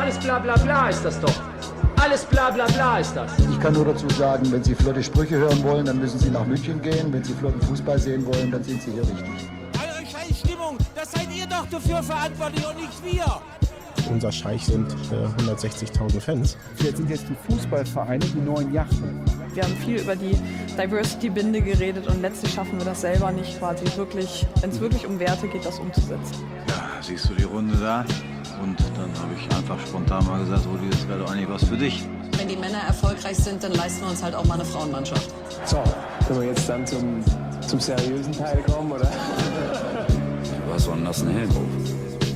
alles bla bla bla ist das doch. Alles bla bla bla ist das. Ich kann nur dazu sagen, wenn Sie flotte Sprüche hören wollen, dann müssen Sie nach München gehen. Wenn Sie flotten Fußball sehen wollen, dann sind Sie hier richtig. Eure Scheißstimmung, das seid ihr doch dafür verantwortlich und nicht wir. Unser Scheich sind 160.000 Fans. Jetzt sind jetzt die Fußballvereine die neuen Yachten. Wir haben viel über die Diversity-Binde geredet und letztlich schaffen wir das selber nicht, quasi wirklich, wenn es wirklich um Werte geht, das umzusetzen. Ja, siehst du die Runde da? Und dann habe ich einfach spontan mal gesagt, Rudi, das wäre doch eigentlich was für dich. Wenn die Männer erfolgreich sind, dann leisten wir uns halt auch mal eine Frauenmannschaft. So, können wir jetzt dann zum seriösen Teil kommen, oder? Du hast so einen nassen Helm auf.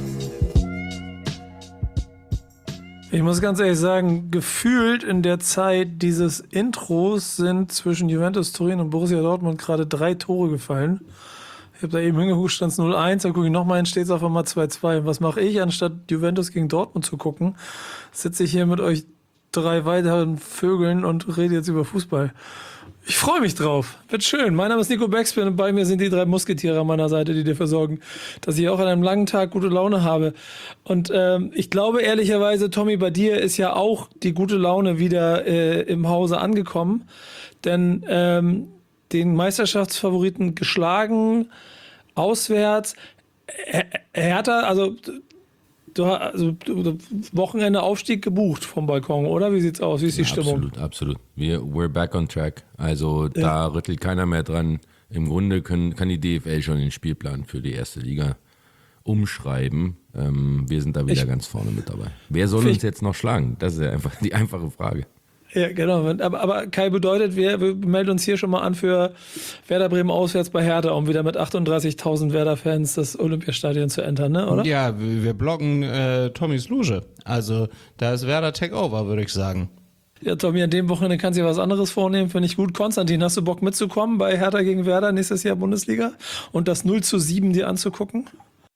Ich muss ganz ehrlich sagen, gefühlt in der Zeit dieses Intros sind zwischen Juventus Turin und Borussia Dortmund gerade 3 Tore gefallen. Ich habe da eben hingeguckt, stand es 0-1, dann gucke ich nochmal hin, steht es auf einmal 2-2. Und was mache ich, anstatt Juventus gegen Dortmund zu gucken, sitze ich hier mit euch 3 weiteren Vögeln und rede jetzt über Fußball. Ich freue mich drauf. Wird schön. Mein Name ist Nico Backspin und bei mir sind die 3 Musketiere an meiner Seite, die dafür sorgen, dass ich auch an einem langen Tag gute Laune habe. Und ich glaube ehrlicherweise, Tommy, bei dir ist ja auch die gute Laune wieder im Hause angekommen. Denn den Meisterschaftsfavoriten geschlagen, auswärts, Hertha, also Wochenende Aufstieg gebucht vom Balkon, oder? Wie sieht's aus? Wie ist die Stimmung? Absolut. We're back on track. Also da rüttelt keiner mehr dran. Im Grunde kann die DFL schon den Spielplan für die erste Liga umschreiben. Wir sind da wieder ganz vorne mit dabei. Wer soll uns jetzt noch schlagen? Das ist ja einfach die einfache Frage. Ja, genau. Aber Kai, bedeutet, wir melden uns hier schon mal an für Werder Bremen auswärts bei Hertha, um wieder mit 38.000 Werder-Fans das Olympiastadion zu entern, ne, oder? Ja, wir bloggen Tommys Loge. Also da ist Werder Takeover, würde ich sagen. Ja, Tommy, an dem Wochenende kannst du dir was anderes vornehmen, finde ich gut. Konstantin, hast du Bock mitzukommen bei Hertha gegen Werder nächstes Jahr Bundesliga und das 0-7 dir anzugucken?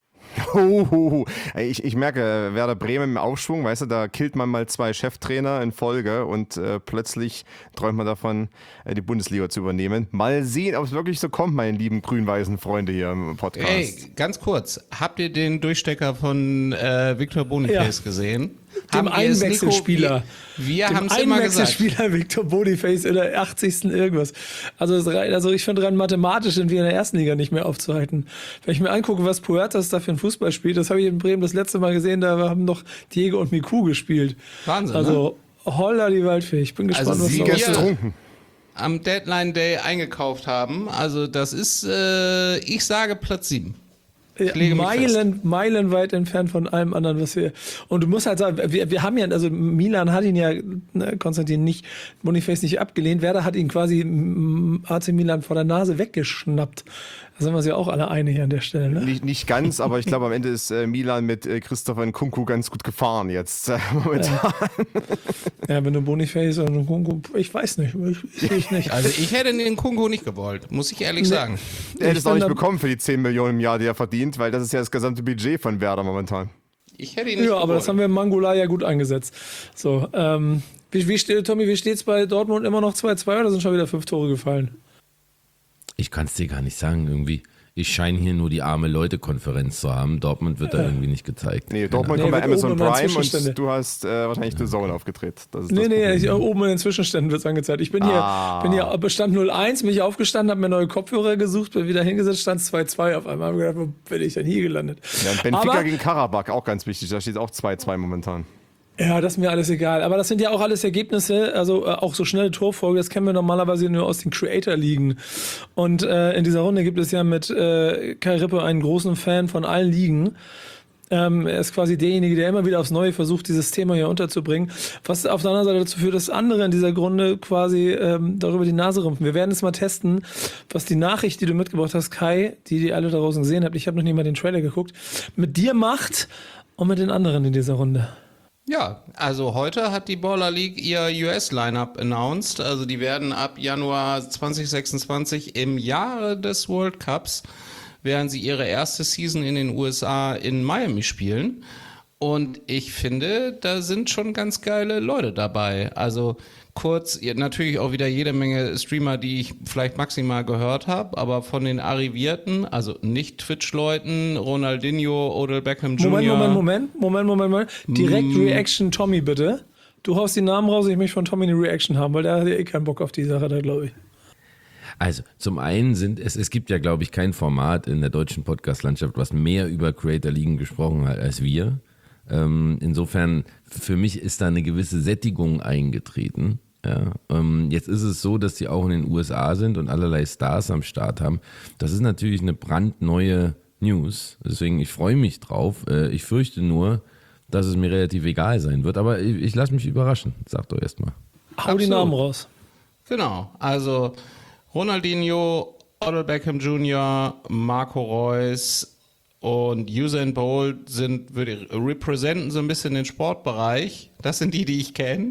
Ich merke, Werder Bremen im Aufschwung, weißt du, da killt man mal 2 Cheftrainer in Folge und plötzlich träumt man davon, die Bundesliga zu übernehmen. Mal sehen, ob es wirklich so kommt, meine lieben grün-weißen Freunde hier im Podcast. Ey, ganz kurz, habt ihr den Durchstecker von Victor Boniface gesehen? Dem Einwechselspieler. Wir haben es immer gesagt. Einwechselspieler Victor Boniface in der 80. irgendwas. Also ich finde rein mathematisch sind wir in der ersten Liga nicht mehr aufzuhalten. Wenn ich mir angucke, was Puertas da für ein Fußball spielt, das habe ich in Bremen das letzte Mal gesehen, da haben noch Diego und Miku gespielt. Wahnsinn, also holla die Waldfee. Ich bin gespannt, also was Sie da getrunken. Am Deadline Day eingekauft haben. Also das ist, ich sage Platz 7. Meilenweit entfernt von allem anderen, was wir. Und du musst halt sagen, wir haben ja, also Milan hat ihn ja, Konstantin nicht, Boniface nicht abgelehnt. Werder hat ihn quasi AC Milan vor der Nase weggeschnappt. Da sind wir uns ja auch alle einig hier an der Stelle, ne? Nicht ganz, aber ich glaube, am Ende ist Milan mit Christopher Nkunku ganz gut gefahren jetzt momentan. Ja, wenn du Boniface und Nkunku, ich weiß nicht, ich nicht. Also ich hätte den Nkunku nicht gewollt, muss ich ehrlich sagen. Er hätte es auch nicht bekommen für die 10 Millionen im Jahr, die er verdient, weil das ist ja das gesamte Budget von Werder momentan. Ich hätte ihn nicht gewollt. Aber das haben wir im Mangula ja gut eingesetzt. So, Tommy, wie steht's bei Dortmund? Immer noch 2-2 oder sind schon wieder 5 Tore gefallen? Ich kann es dir gar nicht sagen, irgendwie. Ich scheine hier nur die arme Leute-Konferenz zu haben. Dortmund wird da irgendwie nicht gezeigt. Nee, Dortmund kommt bei Amazon Prime und du hast wahrscheinlich The Zone aufgedreht. Oben in den Zwischenständen wird es angezeigt. Ich bin hier Bestand 0-1, bin ich aufgestanden, habe mir neue Kopfhörer gesucht, bin wieder hingesetzt, stand 2-2 auf einmal. Habe gedacht, wo bin ich denn hier gelandet? Ja, Benfica gegen Karabakh, auch ganz wichtig. Da steht auch 2-2 momentan. Ja, das ist mir alles egal. Aber das sind ja auch alles Ergebnisse, also auch so schnelle Torfolge, das kennen wir normalerweise nur aus den Creator-Ligen. Und in dieser Runde gibt es ja mit Kai Rippe einen großen Fan von allen Ligen. Er ist quasi derjenige, der immer wieder aufs Neue versucht, dieses Thema hier unterzubringen. Was auf der anderen Seite dazu führt, dass andere in dieser Runde quasi darüber die Nase rümpfen. Wir werden jetzt mal testen, was die Nachricht, die du mitgebracht hast, Kai, die alle da draußen gesehen habt, ich habe noch nie mal den Trailer geguckt, mit dir macht und mit den anderen in dieser Runde. Ja, also heute hat die Baller League ihr US-Lineup announced. Also die werden ab Januar 2026 im Jahre des World Cups, während sie ihre erste Season in den USA in Miami spielen. Und ich finde, da sind schon ganz geile Leute dabei. Also kurz, natürlich auch wieder jede Menge Streamer, die ich vielleicht maximal gehört habe, aber von den Arrivierten, also nicht Twitch-Leuten, Ronaldinho, Odell Beckham Jr. Moment. Direkt Reaction Tommy, bitte. Du haust die Namen raus, ich möchte von Tommy eine Reaction haben, weil der hat ja eh keinen Bock auf die Sache da, glaube ich. Also zum einen es gibt ja, glaube ich, kein Format in der deutschen Podcast-Landschaft, was mehr über Creator-Ligen gesprochen hat als wir. Insofern, für mich ist da eine gewisse Sättigung eingetreten. Ja. Jetzt ist es so, dass die auch in den USA sind und allerlei Stars am Start haben. Das ist natürlich eine brandneue News. Deswegen, ich freue mich drauf. Ich fürchte nur, dass es mir relativ egal sein wird. Aber ich lasse mich überraschen. Sag doch erst mal. Hau die Namen raus. Genau, also Ronaldinho, Odell Beckham Jr., Marco Reus und Usain Bolt representen so ein bisschen den Sportbereich. Das sind die ich kenne.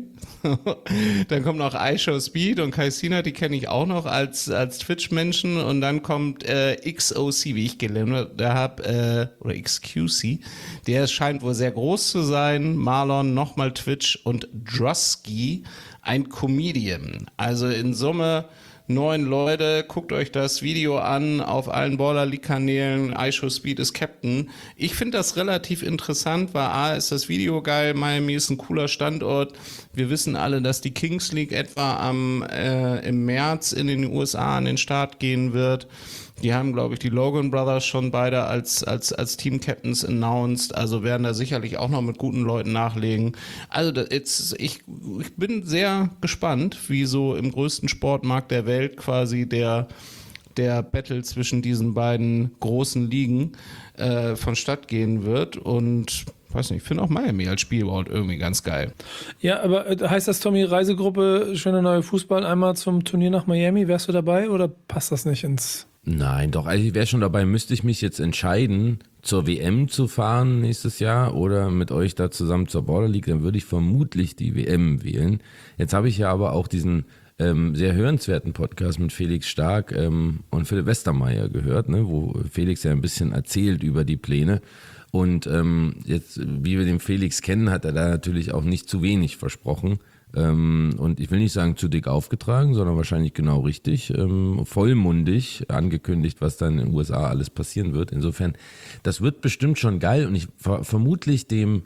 Dann kommt noch iShowSpeed und Kai Cenat, die kenne ich auch noch als Twitch-Menschen. Und dann kommt XOC, wie ich gelernt habe, oder XQC. Der scheint wohl sehr groß zu sein. Marlon, nochmal Twitch und Drusky, ein Comedian. Also in Summe 9 Leute, guckt euch das Video an auf allen Baller League Kanälen. iShowSpeed ist Captain. Ich finde das relativ interessant, weil A, ist das Video geil, Miami ist ein cooler Standort. Wir wissen alle, dass die Kings League etwa im März in den USA an den Start gehen wird. Die haben, glaube ich, die Logan Brothers schon beide als Team-Captains announced, also werden da sicherlich auch noch mit guten Leuten nachlegen. Also ich bin sehr gespannt, wie so im größten Sportmarkt der Welt quasi der Battle zwischen diesen beiden großen Ligen vonstatt gehen wird. Und weiß nicht, ich finde auch Miami als Spielort irgendwie ganz geil. Ja, aber heißt das, Tommy, Reisegruppe, schöne neue Fußball, einmal zum Turnier nach Miami, wärst du dabei oder passt das nicht ins... Nein, doch, also ich wäre schon dabei, müsste ich mich jetzt entscheiden, zur WM zu fahren nächstes Jahr oder mit euch da zusammen zur Border League, dann würde ich vermutlich die WM wählen. Jetzt habe ich ja aber auch diesen sehr hörenswerten Podcast mit Felix Stark und Philipp Westermeier gehört, ne, wo Felix ja ein bisschen erzählt über die Pläne. Und jetzt, wie wir den Felix kennen, hat er da natürlich auch nicht zu wenig versprochen. Und ich will nicht sagen zu dick aufgetragen, sondern wahrscheinlich genau richtig, vollmundig angekündigt, was dann in den USA alles passieren wird. Insofern, das wird bestimmt schon geil und ich vermutlich dem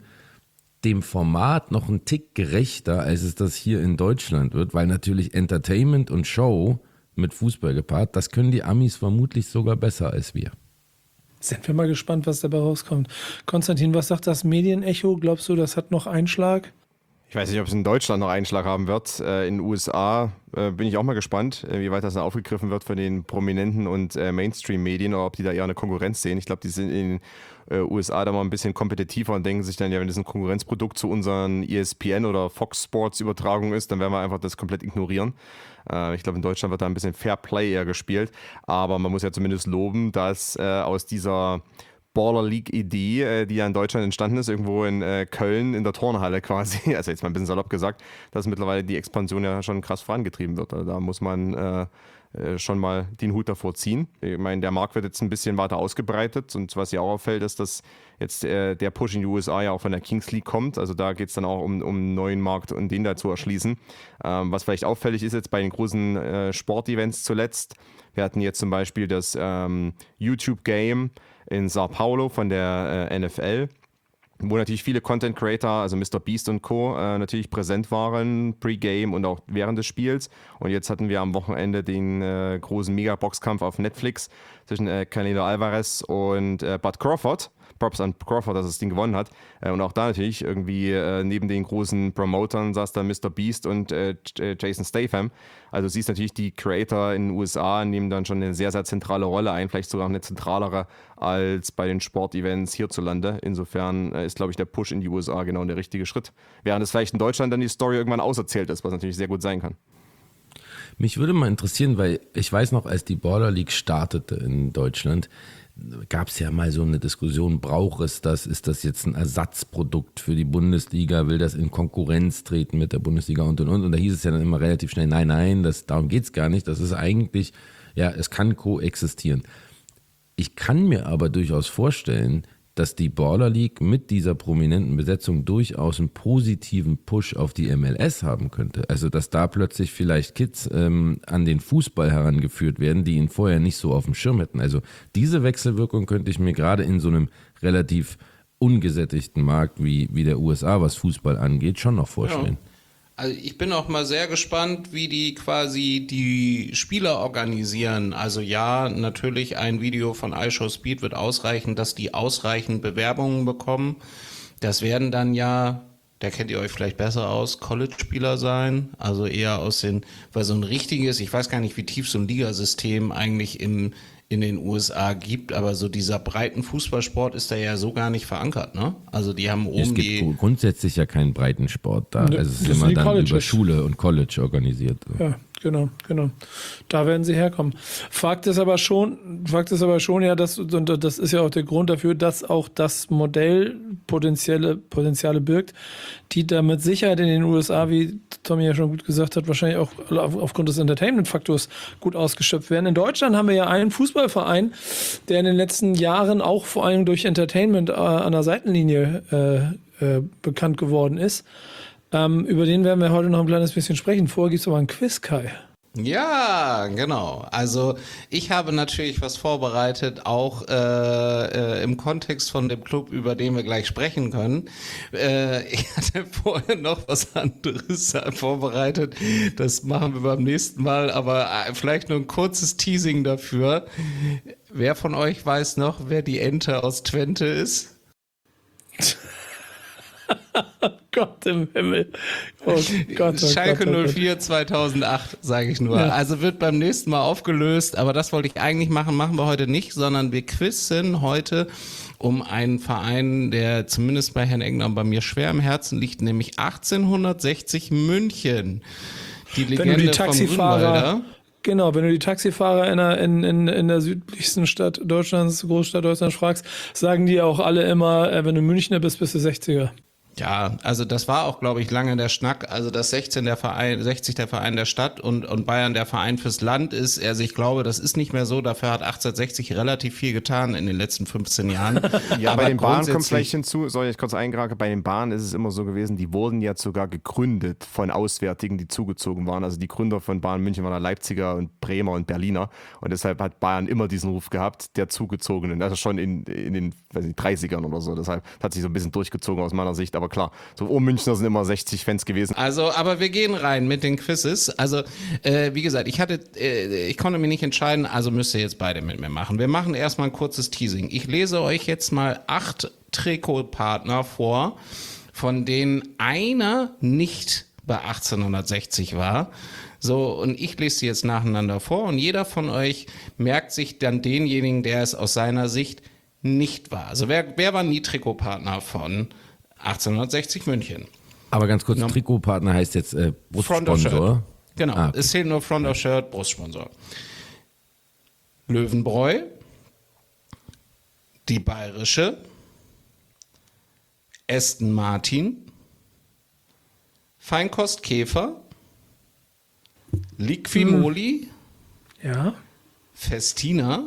Format noch einen Tick gerechter, als es das hier in Deutschland wird, weil natürlich Entertainment und Show mit Fußball gepaart, das können die Amis vermutlich sogar besser als wir. Sind wir mal gespannt, was dabei rauskommt. Konstantin, was sagt das Medienecho? Glaubst du, das hat noch Einschlag? Ich weiß nicht, ob es in Deutschland noch Einschlag haben wird. In den USA bin ich auch mal gespannt, wie weit das dann aufgegriffen wird von den Prominenten und Mainstream-Medien oder ob die da eher eine Konkurrenz sehen. Ich glaube, die sind in den USA da mal ein bisschen kompetitiver und denken sich dann, ja, wenn das ein Konkurrenzprodukt zu unseren ESPN oder Fox Sports Übertragungen ist, dann werden wir einfach das komplett ignorieren. Ich glaube, in Deutschland wird da ein bisschen Fair Play eher gespielt. Aber man muss ja zumindest loben, dass aus dieser Baller League-Idee, die ja in Deutschland entstanden ist, irgendwo in Köln in der Turnhalle quasi, also jetzt mal ein bisschen salopp gesagt, dass mittlerweile die Expansion ja schon krass vorangetrieben wird. Also da muss man schon mal den Hut davor ziehen. Ich meine, der Markt wird jetzt ein bisschen weiter ausgebreitet und was ja auch auffällt, ist, dass jetzt der Push in die USA ja auch von der Kings League kommt. Also da geht es dann auch um einen neuen Markt und den da zu erschließen. Was vielleicht auffällig ist jetzt bei den großen Sportevents zuletzt, wir hatten jetzt zum Beispiel das YouTube-Game in Sao Paulo von der NFL, wo natürlich viele Content Creator, also Mr. Beast und Co. Natürlich präsent waren, Pre-Game und auch während des Spiels. Und jetzt hatten wir am Wochenende den großen Mega-Boxkampf auf Netflix zwischen Canelo Alvarez und Bud Crawford. Props an Crawford, dass es das Ding gewonnen hat. Und auch da natürlich irgendwie neben den großen Promotern saß da Mr. Beast und Jason Statham. Also siehst natürlich, die Creator in den USA nehmen dann schon eine sehr, sehr zentrale Rolle ein, vielleicht sogar eine zentralere als bei den Sportevents hierzulande. Insofern ist, glaube ich, der Push in die USA genau der richtige Schritt. Während es vielleicht in Deutschland dann die Story irgendwann auserzählt ist, was natürlich sehr gut sein kann. Mich würde mal interessieren, weil ich weiß noch, als die Baller League startete in Deutschland, gab es ja mal so eine Diskussion, braucht es das, ist das jetzt ein Ersatzprodukt für die Bundesliga, will das in Konkurrenz treten mit der Bundesliga und. Und da hieß es ja dann immer relativ schnell, nein, darum geht es gar nicht, das ist eigentlich, ja, es kann koexistieren. Ich kann mir aber durchaus vorstellen, dass die Baller League mit dieser prominenten Besetzung durchaus einen positiven Push auf die MLS haben könnte. Also dass da plötzlich vielleicht Kids an den Fußball herangeführt werden, die ihn vorher nicht so auf dem Schirm hätten. Also diese Wechselwirkung könnte ich mir gerade in so einem relativ ungesättigten Markt wie der USA, was Fußball angeht, schon noch vorstellen. Ja. Also ich bin auch mal sehr gespannt, wie die quasi die Spieler organisieren. Also ja, natürlich ein Video von iShowSpeed wird ausreichen, dass die ausreichend Bewerbungen bekommen. Das werden dann ja, da kennt ihr euch vielleicht besser aus, College-Spieler sein. Also eher weil so ein richtiges, ich weiß gar nicht, wie tief so ein Ligasystem eigentlich in den USA gibt, aber so dieser breiten Fußballsport ist da ja so gar nicht verankert, ne? Also die haben oben es gibt grundsätzlich ja keinen Breitensport da. Ne, Also es ist das immer sind die dann Colleges. über Schule und College organisiert. Ja, genau. Da werden sie herkommen. Fakt ist aber schon, ja, und das ist ja auch der Grund dafür, dass auch das Modell Potenziale birgt, die da mit Sicherheit in den USA, wie Tommy ja schon gut gesagt hat, wahrscheinlich auch aufgrund des Entertainment-Faktors gut ausgeschöpft werden. In Deutschland haben wir ja einen Fußballverein, der in den letzten Jahren auch vor allem durch Entertainment an der Seitenlinie bekannt geworden ist. Über den werden wir heute noch ein kleines bisschen sprechen. Vorher gibt es aber ein Quiz, Kai. Ja, genau. Also ich habe natürlich was vorbereitet, auch im Kontext von dem Club, über den wir gleich sprechen können. Ich hatte vorher noch was anderes vorbereitet. Das machen wir beim nächsten Mal, aber vielleicht nur ein kurzes Teasing dafür. Wer von euch weiß noch, wer die Ente aus Twente ist? Gott im Himmel. Oh Gott, Schalke Gott. 04 2008, sage ich nur. Ja. Also wird beim nächsten Mal aufgelöst, aber das wollte ich eigentlich machen wir heute nicht, sondern wir quizzen heute um einen Verein, der zumindest bei Herrn Engler und bei mir schwer im Herzen liegt, nämlich 1860 München. Die Legende vom Grünwalder. Genau, wenn du die Taxifahrer in der südlichsten Stadt Deutschlands, Großstadt Deutschlands fragst, sagen die auch alle immer, wenn du Münchner bist, bist du 60er. Ja, also das war auch, glaube ich, lange der Schnack. Also dass 60 der Verein der Stadt und Bayern der Verein fürs Land ist. Also ich glaube, das ist nicht mehr so. Dafür hat 1860 relativ viel getan in den letzten 15 Jahren. Ja, aber bei den Bahnen kommt vielleicht hinzu, soll ich kurz eingragen, bei den Bahnen ist es immer so gewesen, die wurden ja sogar gegründet von Auswärtigen, die zugezogen waren. Also die Gründer von Bahn München waren Leipziger und Bremer und Berliner. Und deshalb hat Bayern immer diesen Ruf gehabt, der Zugezogenen. Also schon in den 30ern oder so. Deshalb hat sich so ein bisschen durchgezogen aus meiner Sicht. Aber klar, so Münchner sind immer 60 Fans gewesen. Also, aber wir gehen rein mit den Quizzes. Also, wie gesagt, ich konnte mich nicht entscheiden, also müsst ihr jetzt beide mit mir machen. Wir machen erstmal ein kurzes Teasing. Ich lese euch jetzt mal 8 Trikotpartner vor, von denen einer nicht bei 1860 war. So, und ich lese sie jetzt nacheinander vor und jeder von euch merkt sich dann denjenigen, der es aus seiner Sicht nicht war. Also, wer war nie Trikotpartner von 1860 München? Aber ganz kurz, Trikotpartner heißt jetzt Brustsponsor. Genau, Okay. es zählt nur Front of Shirt, Brustsponsor. Löwenbräu, die Bayerische, Aston Martin, Feinkost Käfer, Liquimoli, Ja. Festina,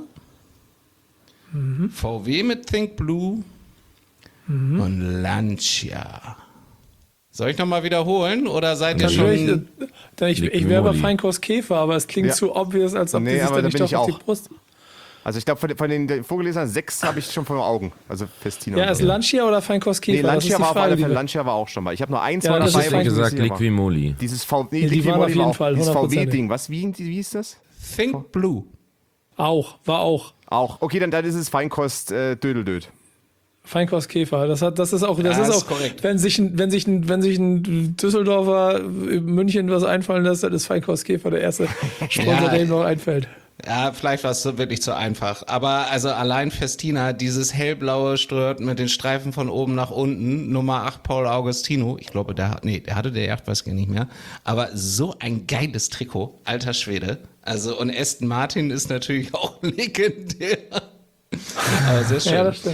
VW mit Think Blue und Lancia. Soll ich nochmal wiederholen oder seid ihr schon... Ich wäre bei Feinkost Käfer, aber es klingt zu obvious, als ob die sich aber dann da nicht bin doch ich auf die auch. Brust... Also ich glaube, von den vorgelesenen 6 habe ich schon vor den Augen. Also Festina. Ja, ist Lancia oder Feinkost Käfer? Nee, Das ist Lancia die war auf Frage, alle die Fälle. wir- Lancia war auch schon mal. Ich habe nur eins Ja, mal das dabei. ist wo ich gesagt, nicht sicher war. Liquimoli. Dieses die waren auf jeden Fall, Dieses 100%. VW-Ding. Wie hieß das? Think Blue. War auch. Auch. Okay, dann ist es Feinkost Dödeldöd. Feinkost Käfer. Das ist auch korrekt. wenn sich ein Düsseldorfer in München was einfallen lässt, dann ist Feinkost Käfer der erste Sponsor, der ihm noch einfällt. Ja, vielleicht war es so wirklich zu einfach. Aber also allein Festina, dieses hellblaue Shirt mit den Streifen von oben nach unten, Nummer 8 Paul Augustino, ich glaube, der hatte der 8, weiß ich nicht mehr. Aber so ein geiles Trikot, alter Schwede. Also und Aston Martin ist natürlich auch legendär. Aber sehr schön. Ja, das stimmt.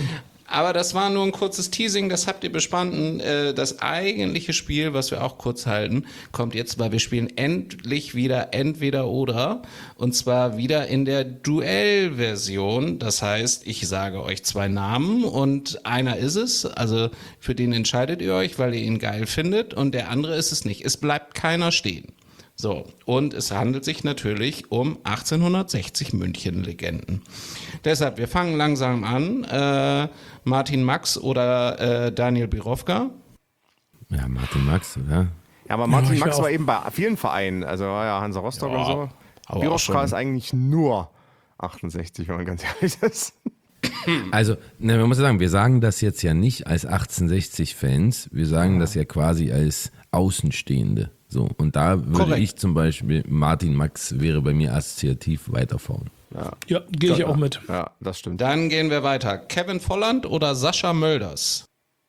Aber das war nur ein kurzes Teasing, das habt ihr bestanden. Das eigentliche Spiel, was wir auch kurz halten, kommt jetzt, weil wir spielen endlich wieder entweder oder. Und zwar wieder in der Duellversion. Das heißt, ich sage euch 2 Namen und einer ist es. Also für den entscheidet ihr euch, weil ihr ihn geil findet. Und der andere ist es nicht. Es bleibt keiner stehen. So, und es handelt sich natürlich um 1860 München-Legenden. Deshalb, wir fangen langsam an. Martin Max oder Daniel Birovka? Ja, Martin Max, oder? Ja, aber Martin Max war eben bei vielen Vereinen, also ja, Hansa Rostock und so. Birovka ist eigentlich nur 68, wenn man ganz ehrlich ist. Also, man muss sagen, wir sagen das jetzt ja nicht als 1860-Fans, wir sagen das ja quasi als Außenstehende. So, und da würde ich zum Beispiel, Martin Max wäre bei mir assoziativ weiter vorn. Ja, gehe ich auch mit. Ja, das stimmt. Dann gehen wir weiter. Kevin Volland oder Sascha Mölders?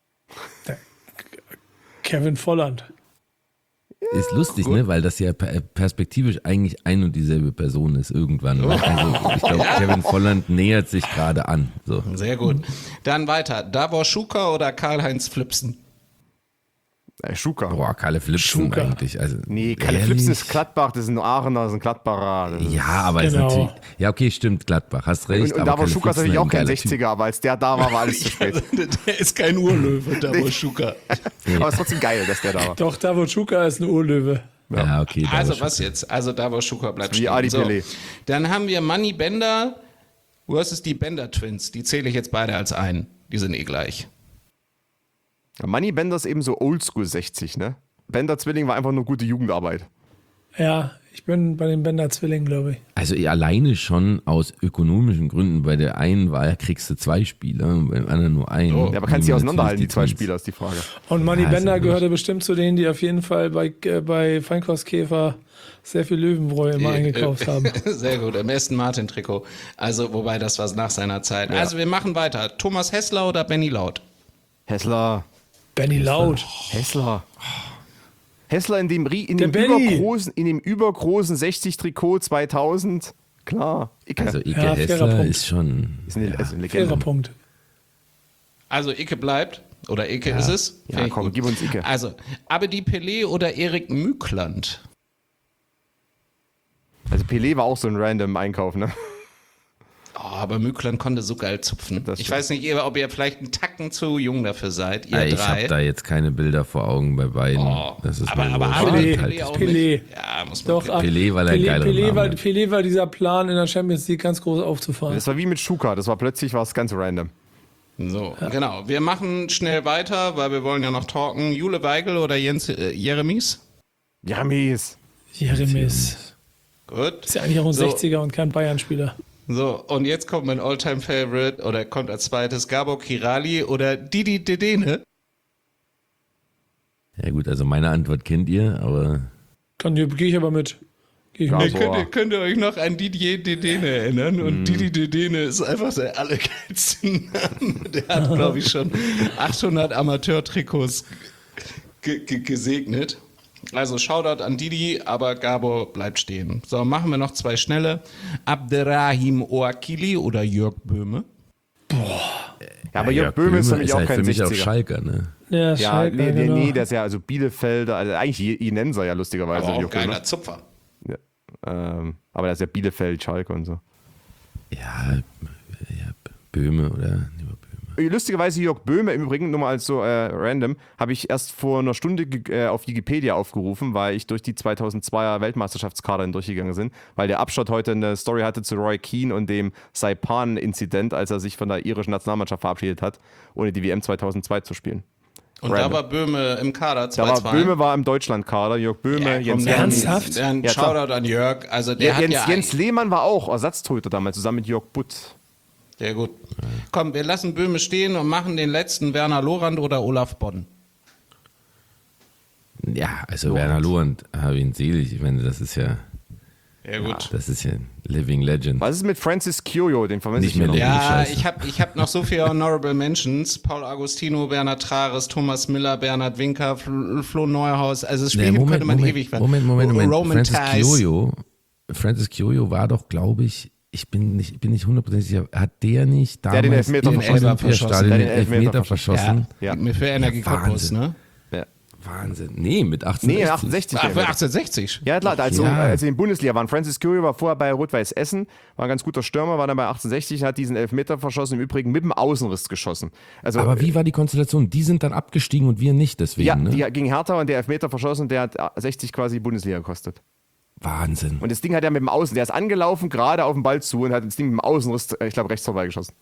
Kevin Volland. Ist lustig, ne? Weil das ja perspektivisch eigentlich ein und dieselbe Person ist irgendwann. Ne? Also ich glaube, Kevin Volland nähert sich gerade an. So. Sehr gut. Dann weiter. Davor Schuka oder Karl-Heinz Flipsen? Schuka. Boah, Kalle Flipsen eigentlich. Also, nee, Kalle Flipsen ist Gladbach, das ist ein Aachener, das ist ein Gladbacher. Ja, aber ist natürlich. Ja, okay, stimmt, Gladbach, hast recht. Und Davor Schuka ist natürlich auch kein 60er, aber als der da war alles zu spät. Der ist kein Urlöwe, Davor Schuka. Aber ist trotzdem geil, dass der da war. Doch, Davor Schuka ist ein Urlöwe. Ja, okay. Also was jetzt? Also Davor Schuka bleibt Wie stehen. Adi So, Pelé. dann haben wir Manny Bender versus die Bender Twins. Die zähle ich jetzt beide als ein. Die sind eh gleich. Manny Bender ist eben so oldschool 60, ne? Bender Zwilling war einfach nur gute Jugendarbeit. Ja, ich bin bei den Bender Zwillingen, glaube ich. Also alleine schon aus ökonomischen Gründen, bei der einen Wahl kriegst du 2 Spieler und beim anderen nur einen. Ja, aber kannst du die auseinanderhalten, die 2 Spieler, ist die Frage. Und Manny Ja, Bender ist gehörte bestimmt zu denen, die auf jeden Fall bei Feinkostkäfer sehr viel Löwenbräu immer eingekauft haben. Sehr gut, im Aston Martin Trikot. Also, wobei das war nach seiner Zeit. Ja. Also, wir machen weiter. Thomas Hessler oder Benny Laut? Hessler. Benny Laut. Hessler. Hessler in dem übergroßen 60-Trikot 2000. Klar. Icke. Also Icke Hessler ist schon... Ist eine Legende. Fairer Punkt. Also Icke bleibt. Oder Icke ist es. Ja, komm, gib uns Icke. Also, Abedi Pelé oder Erik Mückland? Also Pelé war auch so ein random Einkauf, ne? Oh, aber Mückland konnte so geil zupfen. Ich weiß nicht, ob ihr vielleicht einen Tacken zu jung dafür seid, ihr ich drei. habe da jetzt keine Bilder vor Augen bei beiden. Das ist aber Pelé auch nicht. Ja, muss man Doch, Pelé, weil er geil Pelé war dieser Plan, in der Champions League ganz groß aufzufahren. Das war wie mit Schuka, das war plötzlich was ganz random. So, genau. Wir machen schnell weiter, weil wir wollen ja noch talken. Jule Weigel oder Jeremies? Jeremies. Gut. Ist ja eigentlich auch ein 60er und kein Bayern-Spieler. So, und jetzt kommt mein All-Time-Favorite, oder kommt als zweites Gabor Kirali oder Didi Dedene. Ja gut, also meine Antwort kennt ihr, aber... Gehe ich aber mit. Könnt ihr euch noch an Didier Dedene erinnern? Und Didi Dedene ist einfach der allergeilste Name. Der hat, glaube ich, schon 800 Amateur-Trikots gesegnet. Also Shoutout an Didi, aber Gabor bleibt stehen. So, machen wir noch 2 schnelle. Abderrahim Oakili oder Jörg Böhme? Ja, aber Jörg Böhme ist für mich auch halt kein für mich 60er. auch Schalker, ne? Ja, Schalke, genau. Nee, der ist ja also Bielefelder, also eigentlich Inenser ja lustigerweise. Aber auch Jörg Böhme. geiler Zupfer. Ja, aber der ist ja Bielefeld, Schalke und so. Ja, Böhme oder... Lustigerweise Jörg Böhme, im Übrigen, nur mal als so random, habe ich erst vor einer Stunde auf Wikipedia aufgerufen, weil ich durch die 2002er Weltmeisterschaftskader durchgegangen bin, weil der Abschott heute eine Story hatte zu Roy Keane und dem Saipan-Inzident, als er sich von der irischen Nationalmannschaft verabschiedet hat, ohne die WM 2002 zu spielen. Und da war Böhme im Kader, Böhme war im Deutschlandkader, Jörg Böhme, Jens Ernsthaft? Shoutout an Jörg. Also Jens Lehmann war auch Ersatztorhüter damals, zusammen mit Jörg Butt. Sehr gut. Komm, wir lassen Böhme stehen und machen den letzten Werner Lorand oder Olaf Bodden. Ja, also Werner Lorand, habe ihn selig. Ich meine, das ist ja... Ja, gut. Das ist ja Living Legend. Was ist mit Francis Kyoyo? Den vermisse ich noch. Ja, ich hab noch so viele Honorable Mentions. Paul Agostino, Bernhard Trares, Thomas Miller, Bernhard Winker, Flo Neuhaus. Also das Spiel könnte man ewig werden. Moment. Roman Francis Kyoyo war doch, glaube ich, ich bin nicht hundertprozentig sicher, hat der nicht damals den Elfmeter verschossen? Den Elfmeter verschossen? Ja. Für Energie Cottbus, ne? Wahnsinn. Nee, mit 1860. Nee, 1860. Ach, für 1860? Ja, klar, als sie in der Bundesliga waren. Francis Curio war vorher bei Rot-Weiß Essen, war ein ganz guter Stürmer, war dann bei 1860, hat diesen Elfmeter verschossen, im Übrigen mit dem Außenriss geschossen. Also, aber wie war die Konstellation? Die sind dann abgestiegen und wir nicht, deswegen, ja, ne? die gegen Hertha und der Elfmeter verschossen, der hat 60 quasi die Bundesliga gekostet. Wahnsinn. Und das Ding hat er mit dem Außen, der ist angelaufen, gerade auf den Ball zu und hat das Ding mit dem Außenriss, ich glaube, rechts vorbeigeschossen.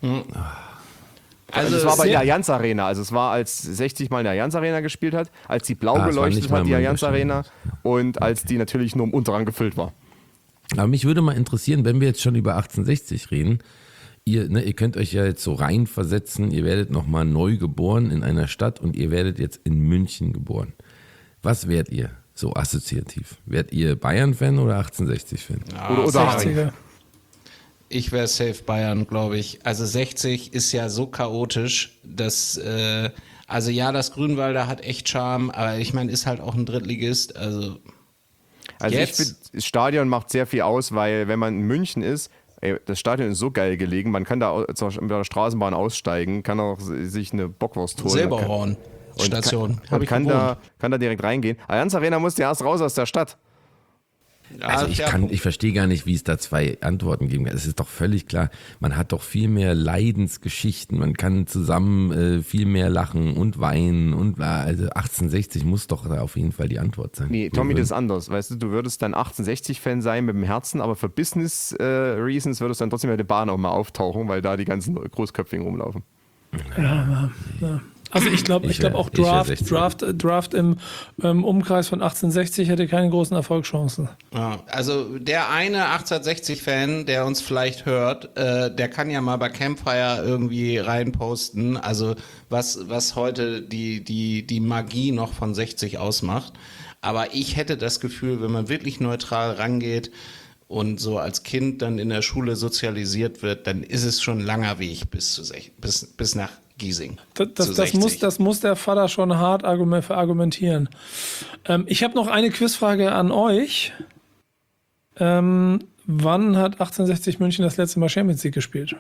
Also es war bei der Allianz Arena, also es war, als 60 mal in der Allianz Arena gespielt hat, als die blau geleuchtet hat, die Allianz Arena, und als die natürlich nur im Unterrang gefüllt war. Aber mich würde mal interessieren, wenn wir jetzt schon über 1860 reden, ihr könnt euch ja jetzt so reinversetzen, ihr werdet nochmal neu geboren in einer Stadt und ihr werdet jetzt in München geboren. Was werdet ihr so assoziativ? Werdet ihr Bayern-Fan oder 1860-Fan? Oder 60er. Ich wäre safe Bayern, glaube ich. Also 60 ist ja so chaotisch, dass, also ja, das Grünwalder hat echt Charme, aber ich meine, ist halt auch ein Drittligist, also ich finde, das Stadion macht sehr viel aus, weil wenn man in München ist, das Stadion ist so geil gelegen, man kann da mit der Straßenbahn aussteigen, kann auch sich eine Bockwurst holen. Silberhorn-Station. Und kann da direkt reingehen. Allianz Arena musste erst raus aus der Stadt. Also ich verstehe gar nicht, wie es da zwei Antworten geben kann. Es ist doch völlig klar, man hat doch viel mehr Leidensgeschichten, man kann zusammen viel mehr lachen und weinen und also 1860 muss doch da auf jeden Fall die Antwort sein. Nee, Tommy, das ist anders. Weißt du würdest dann 1860-Fan sein mit dem Herzen, aber für Business Reasons würdest du dann trotzdem bei der Bahn auch mal auftauchen, weil da die ganzen Großköpfigen rumlaufen. Ja. Also ich glaube auch Draft im Umkreis von 1860 hätte keine großen Erfolgschancen. Ja, also der eine 1860-Fan, der uns vielleicht hört, der kann ja mal bei Campfire irgendwie reinposten, also was heute die Magie noch von 60 ausmacht. Aber ich hätte das Gefühl, wenn man wirklich neutral rangeht und so als Kind dann in der Schule sozialisiert wird, dann ist es schon ein langer Weg bis nach Giesing. Das muss der Vater schon hart verargumentieren. Ich habe noch eine Quizfrage an euch. Wann hat 1860 München das letzte Mal Champions League gespielt?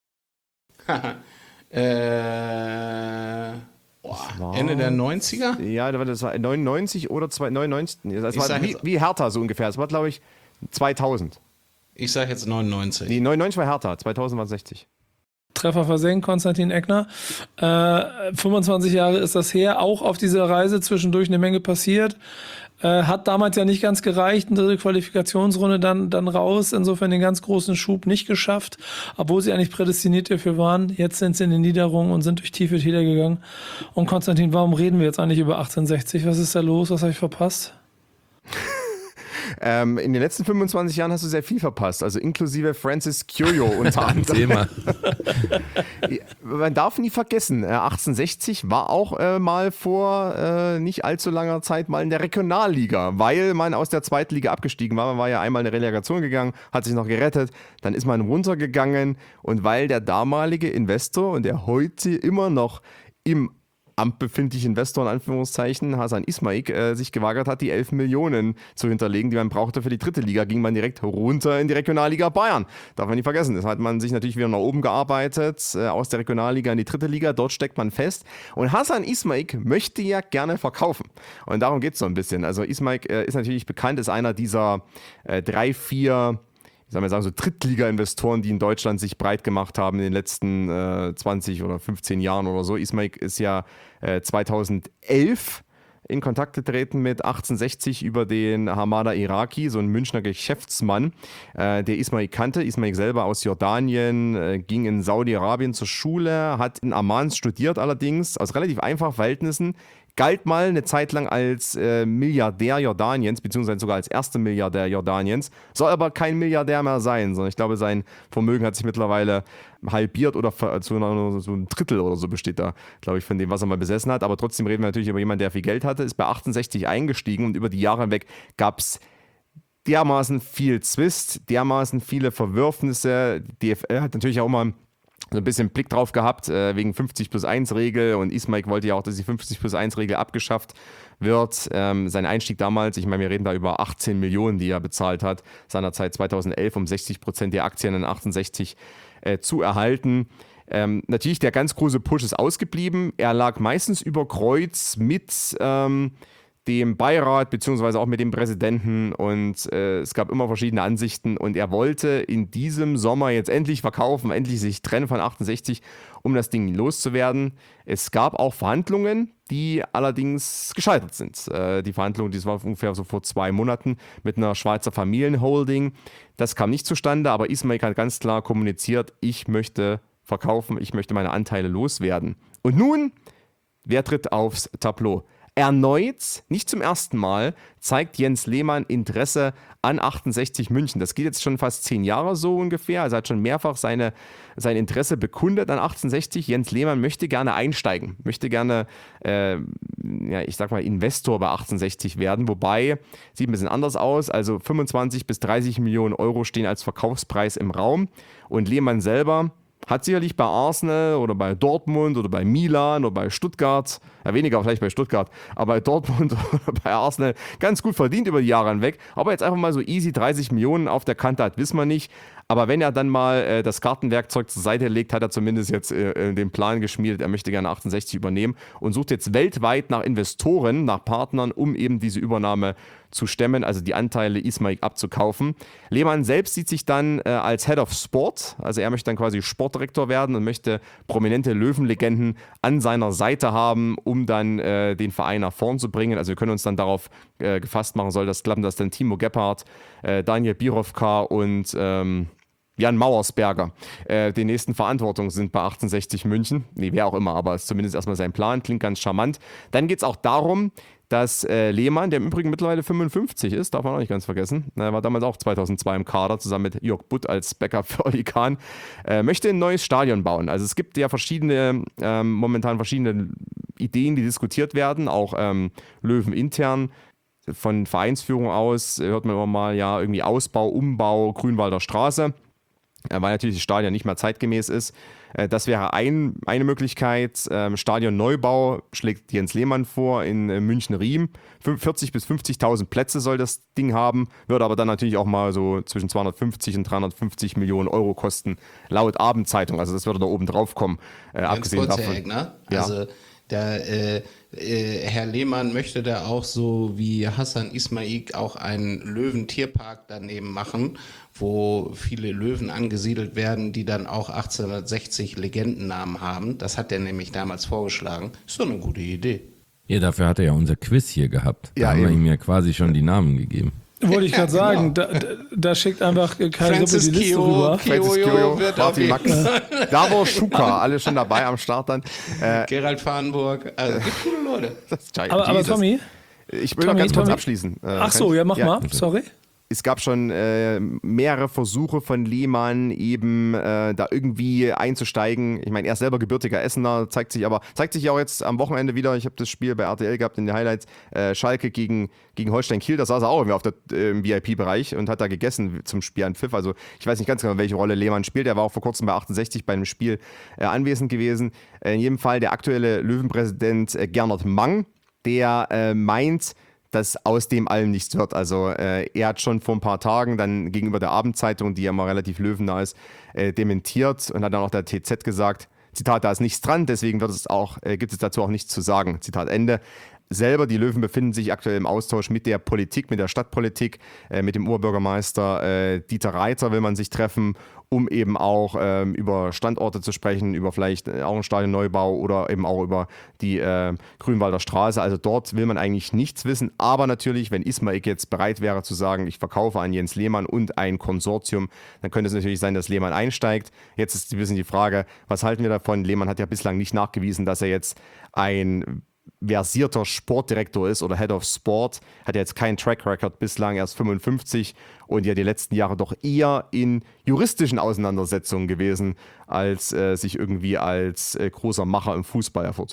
Ende der 90er? Ja, das war 99 oder 99. Das war wie Hertha so ungefähr. Das war, glaube ich, 2000. Ich sage jetzt 99. Nee, 99 war Hertha, 2000 war 60. Treffer versenkt, Konstantin Eckner. 25 Jahre ist das her, auch auf dieser Reise zwischendurch eine Menge passiert. Hat damals ja nicht ganz gereicht, eine dritte Qualifikationsrunde dann raus, insofern den ganz großen Schub nicht geschafft, obwohl sie eigentlich prädestiniert dafür waren. Jetzt sind sie in den Niederungen und sind durch tiefe Täler gegangen. Und Konstantin, warum reden wir jetzt eigentlich über 1860? Was ist da los? Was habe ich verpasst? In den letzten 25 Jahren hast du sehr viel verpasst, also inklusive Francis Curio unter anderem. Thema. Man darf nie vergessen, 1860 war auch mal vor nicht allzu langer Zeit mal in der Regionalliga, weil man aus der zweiten Liga abgestiegen war. Man war ja einmal in eine Relegation gegangen, hat sich noch gerettet, dann ist man runtergegangen und weil der damalige Investor und der heute immer noch im Amt befindliche Investor in Anführungszeichen, Hasan Ismaik, sich gewagert hat, die 11 Millionen zu hinterlegen, die man brauchte für die dritte Liga, ging man direkt runter in die Regionalliga Bayern. Darf man nicht vergessen. Das hat man sich natürlich wieder nach oben gearbeitet, aus der Regionalliga in die dritte Liga, dort steckt man fest. Und Hasan Ismaik möchte ja gerne verkaufen. Und darum geht es so ein bisschen. Also Ismaik ist natürlich bekannt, ist einer dieser 3-4 so Drittliga-Investoren, die in Deutschland sich breit gemacht haben in den letzten 20 oder 15 Jahren oder so. Ismaik ist ja 2011 in Kontakt getreten mit 1860 über den Hamada Iraki, so ein Münchner Geschäftsmann, der Ismaik kannte. Ismaik selber aus Jordanien, ging in Saudi-Arabien zur Schule, hat in Amman studiert allerdings, aus relativ einfachen Verhältnissen, galt mal eine Zeit lang als Milliardär Jordaniens, beziehungsweise sogar als erster Milliardär Jordaniens, soll aber kein Milliardär mehr sein, sondern ich glaube, sein Vermögen hat sich mittlerweile halbiert oder so ein Drittel oder so besteht da, glaube ich, von dem, was er mal besessen hat. Aber trotzdem reden wir natürlich über jemanden, der viel Geld hatte, ist bei 1860 eingestiegen und über die Jahre hinweg gab es dermaßen viel Zwist, dermaßen viele Verwürfnisse. Die DFL hat natürlich auch mal so ein bisschen Blick drauf gehabt, wegen 50+1-Regel, und Ismaik wollte ja auch, dass die 50+1-Regel abgeschafft wird. Sein Einstieg damals, ich meine, wir reden da über 18 Millionen, die er bezahlt hat, seinerzeit 2011, um 60% der Aktien in 68 zu erhalten. Natürlich, der ganz große Push ist ausgeblieben. Er lag meistens über Kreuz mit dem Beirat beziehungsweise auch mit dem Präsidenten, und es gab immer verschiedene Ansichten, und er wollte in diesem Sommer jetzt endlich verkaufen, endlich sich trennen von 68, um das Ding loszuwerden. Es gab auch Verhandlungen, die allerdings gescheitert sind. Die Verhandlungen, das war ungefähr so vor 2 Monaten mit einer Schweizer Familienholding. Das kam nicht zustande, aber Ismaik hat ganz klar kommuniziert, ich möchte verkaufen, ich möchte meine Anteile loswerden. Und nun, wer tritt aufs Tableau? Erneut, nicht zum ersten Mal, zeigt Jens Lehmann Interesse an 68 München. Das geht jetzt schon fast 10 Jahre so ungefähr. Also er hat schon mehrfach sein Interesse bekundet an 68. Jens Lehmann möchte gerne einsteigen, möchte gerne, Investor bei 68 werden. Wobei, sieht ein bisschen anders aus. Also 25 bis 30 Millionen Euro stehen als Verkaufspreis im Raum. Und Lehmann selber hat sicherlich bei Arsenal oder bei Dortmund oder bei Milan oder bei Stuttgart, weniger vielleicht bei Stuttgart, aber bei Dortmund oder bei Arsenal ganz gut verdient über die Jahre hinweg. Aber jetzt einfach mal so easy 30 Millionen auf der Kante hat, wissen wir nicht. Aber wenn er dann mal das Kartenwerkzeug zur Seite legt, hat er zumindest jetzt den Plan geschmiedet, er möchte gerne 68 übernehmen und sucht jetzt weltweit nach Investoren, nach Partnern, um eben diese Übernahme zu stemmen, also die Anteile Ismaik abzukaufen. Lehmann selbst sieht sich dann als Head of Sport, also er möchte dann quasi Sportdirektor werden und möchte prominente Löwenlegenden an seiner Seite haben, um dann den Verein nach vorn zu bringen. Also wir können uns dann darauf gefasst machen, soll das klappen, dass dann Timo Gebhardt, Daniel Birovka und Jan Mauersberger die nächsten Verantwortung sind bei 68 München. Nee, wer auch immer, aber ist zumindest erstmal sein Plan, klingt ganz charmant. Dann geht es auch darum, dass Lehmann, der im Übrigen mittlerweile 55 ist, darf man auch nicht ganz vergessen, er war damals auch 2002 im Kader, zusammen mit Jörg Butt als Backup für Oli Kahn, möchte ein neues Stadion bauen. Also es gibt ja momentan verschiedene Ideen, die diskutiert werden, auch Löwen intern. Von Vereinsführung aus hört man immer mal, ja, irgendwie Ausbau, Umbau, Grünwalder Straße, weil natürlich das Stadion nicht mehr zeitgemäß ist. Das wäre eine Möglichkeit. Stadionneubau schlägt Jens Lehmann vor in München-Riem. 40.000 bis 50.000 Plätze soll das Ding haben, würde aber dann natürlich auch mal so zwischen 250 und 350 Millionen Euro kosten, laut Abendzeitung. Also das würde da oben drauf kommen. Abgesehen kurz, davon. Herr Egner, Ja. also Herr Lehmann möchte da auch so wie Hassan Ismaik auch einen Löwentierpark daneben machen, wo viele Löwen angesiedelt werden, die dann auch 1860 Legendennamen haben. Das hat er nämlich damals vorgeschlagen. Ist doch eine gute Idee. Ja, dafür hat er ja unser Quiz hier gehabt. Da Ja, haben wir eben. ihm ja quasi schon die Namen gegeben. Wollte ich gerade sagen, genau. da schickt einfach Kai Francis Suppe die Liste rüber. Francis Kiojo Kiojo, wird auf Martin jeden Max, Fall. Davor Schuka, alle schon dabei am Start dann. Gerald Fahrenburg, also gibt viele Leute. Aber Jesus. Tommy, Ich will noch ganz kurz abschließen. ach so, ja, mach mal, sorry. Es gab schon mehrere Versuche von Lehmann, eben da irgendwie einzusteigen. Ich meine, er ist selber gebürtiger Essener, zeigt sich auch jetzt am Wochenende wieder. Ich habe das Spiel bei RTL gehabt in den Highlights. Schalke gegen Holstein Kiel, da saß er auch irgendwie im VIP-Bereich und hat da gegessen zum Spiel an Pfiff. Also ich weiß nicht ganz genau, welche Rolle Lehmann spielt. Er war auch vor kurzem bei 68 bei einem Spiel anwesend gewesen. In jedem Fall der aktuelle Löwenpräsident Gernot Mang, der meint, dass aus dem allem nichts wird. Also er hat schon vor ein paar Tagen dann gegenüber der Abendzeitung, die ja immer relativ löwennah ist, dementiert und hat dann auch der TZ gesagt, Zitat, da ist nichts dran, deswegen gibt es dazu auch nichts zu sagen. Zitat Ende. Selber, die Löwen befinden sich aktuell im Austausch mit der Politik, mit der Stadtpolitik, mit dem Oberbürgermeister Dieter Reiter will man sich treffen, um eben auch über Standorte zu sprechen, über vielleicht auch einen Stadionneubau oder eben auch über die Grünwalder Straße. Also dort will man eigentlich nichts wissen. Aber natürlich, wenn Ismaik jetzt bereit wäre zu sagen, ich verkaufe an Jens Lehmann und ein Konsortium, dann könnte es natürlich sein, dass Lehmann einsteigt. Jetzt ist ein bisschen die Frage, was halten wir davon? Lehmann hat ja bislang nicht nachgewiesen, dass er jetzt ein versierter Sportdirektor ist oder Head of Sport, hat jetzt keinen Track Record bislang, erst 55 und ja die letzten Jahre doch eher in juristischen Auseinandersetzungen gewesen, als sich irgendwie als großer Macher im Fußball hervorzutun.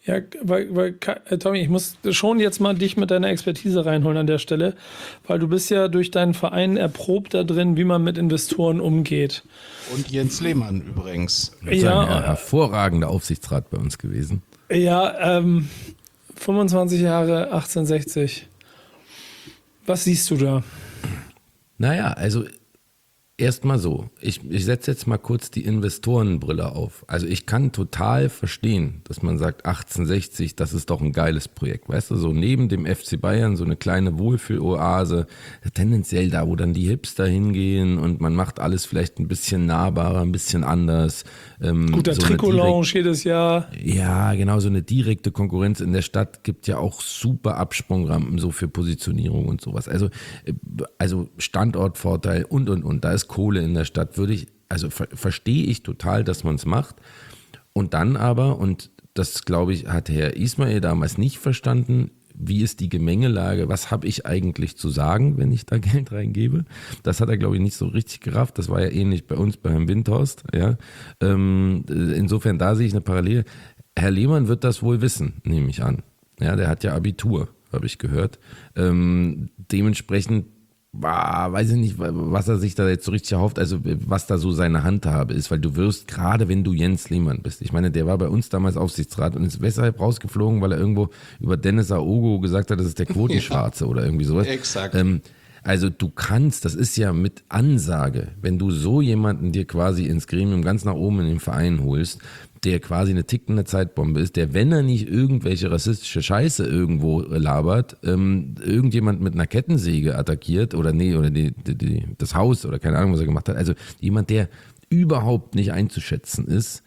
Ja, weil Tommy, ich muss schon jetzt mal dich mit deiner Expertise reinholen an der Stelle, weil du bist ja durch deinen Verein erprobt da drin, wie man mit Investoren umgeht. Und Jens Lehmann übrigens. Ja, ein hervorragender Aufsichtsrat bei uns gewesen. Ja, 25 Jahre 1860. Was siehst du da? Naja, also erstmal so. Ich setze jetzt mal kurz die Investorenbrille auf. Also ich kann total verstehen, dass man sagt, 1860, das ist doch ein geiles Projekt. Weißt du, so neben dem FC Bayern so eine kleine Wohlfühloase, tendenziell da, wo dann die Hipster hingehen und man macht alles vielleicht ein bisschen nahbarer, ein bisschen anders. Guter so Trikot-Lounge jedes Jahr. Ja, genau, so eine direkte Konkurrenz in der Stadt gibt ja auch super Absprungrampen so für Positionierung und sowas. Also Standortvorteil und. Da ist Kohle in der Stadt, verstehe ich total, dass man es macht. Und dann aber, und das glaube ich, hat Herr Ismail damals nicht verstanden, wie ist die Gemengelage, was habe ich eigentlich zu sagen, wenn ich da Geld reingebe? Das hat er, glaube ich, nicht so richtig gerafft. Das war ja ähnlich bei uns, bei Herrn Windhorst. Ja. Insofern, da sehe ich eine Parallele. Herr Lehmann wird das wohl wissen, nehme ich an. Ja, der hat ja Abitur, habe ich gehört. Dementsprechend weiß ich nicht, was er sich da jetzt so richtig erhofft, also was da so seine Handhabe ist, weil du wirst, gerade wenn du Jens Lehmann bist, ich meine, der war bei uns damals Aufsichtsrat und ist weshalb rausgeflogen, weil er irgendwo über Dennis Aogo gesagt hat, das ist der Quotenschwarze oder irgendwie sowas. Exakt. Also du kannst, das ist ja mit Ansage, wenn du so jemanden dir quasi ins Gremium ganz nach oben in den Verein holst, der quasi eine tickende Zeitbombe ist, der, wenn er nicht irgendwelche rassistische Scheiße irgendwo labert, irgendjemand mit einer Kettensäge attackiert oder das Haus oder keine Ahnung, was er gemacht hat. Also jemand, der überhaupt nicht einzuschätzen ist,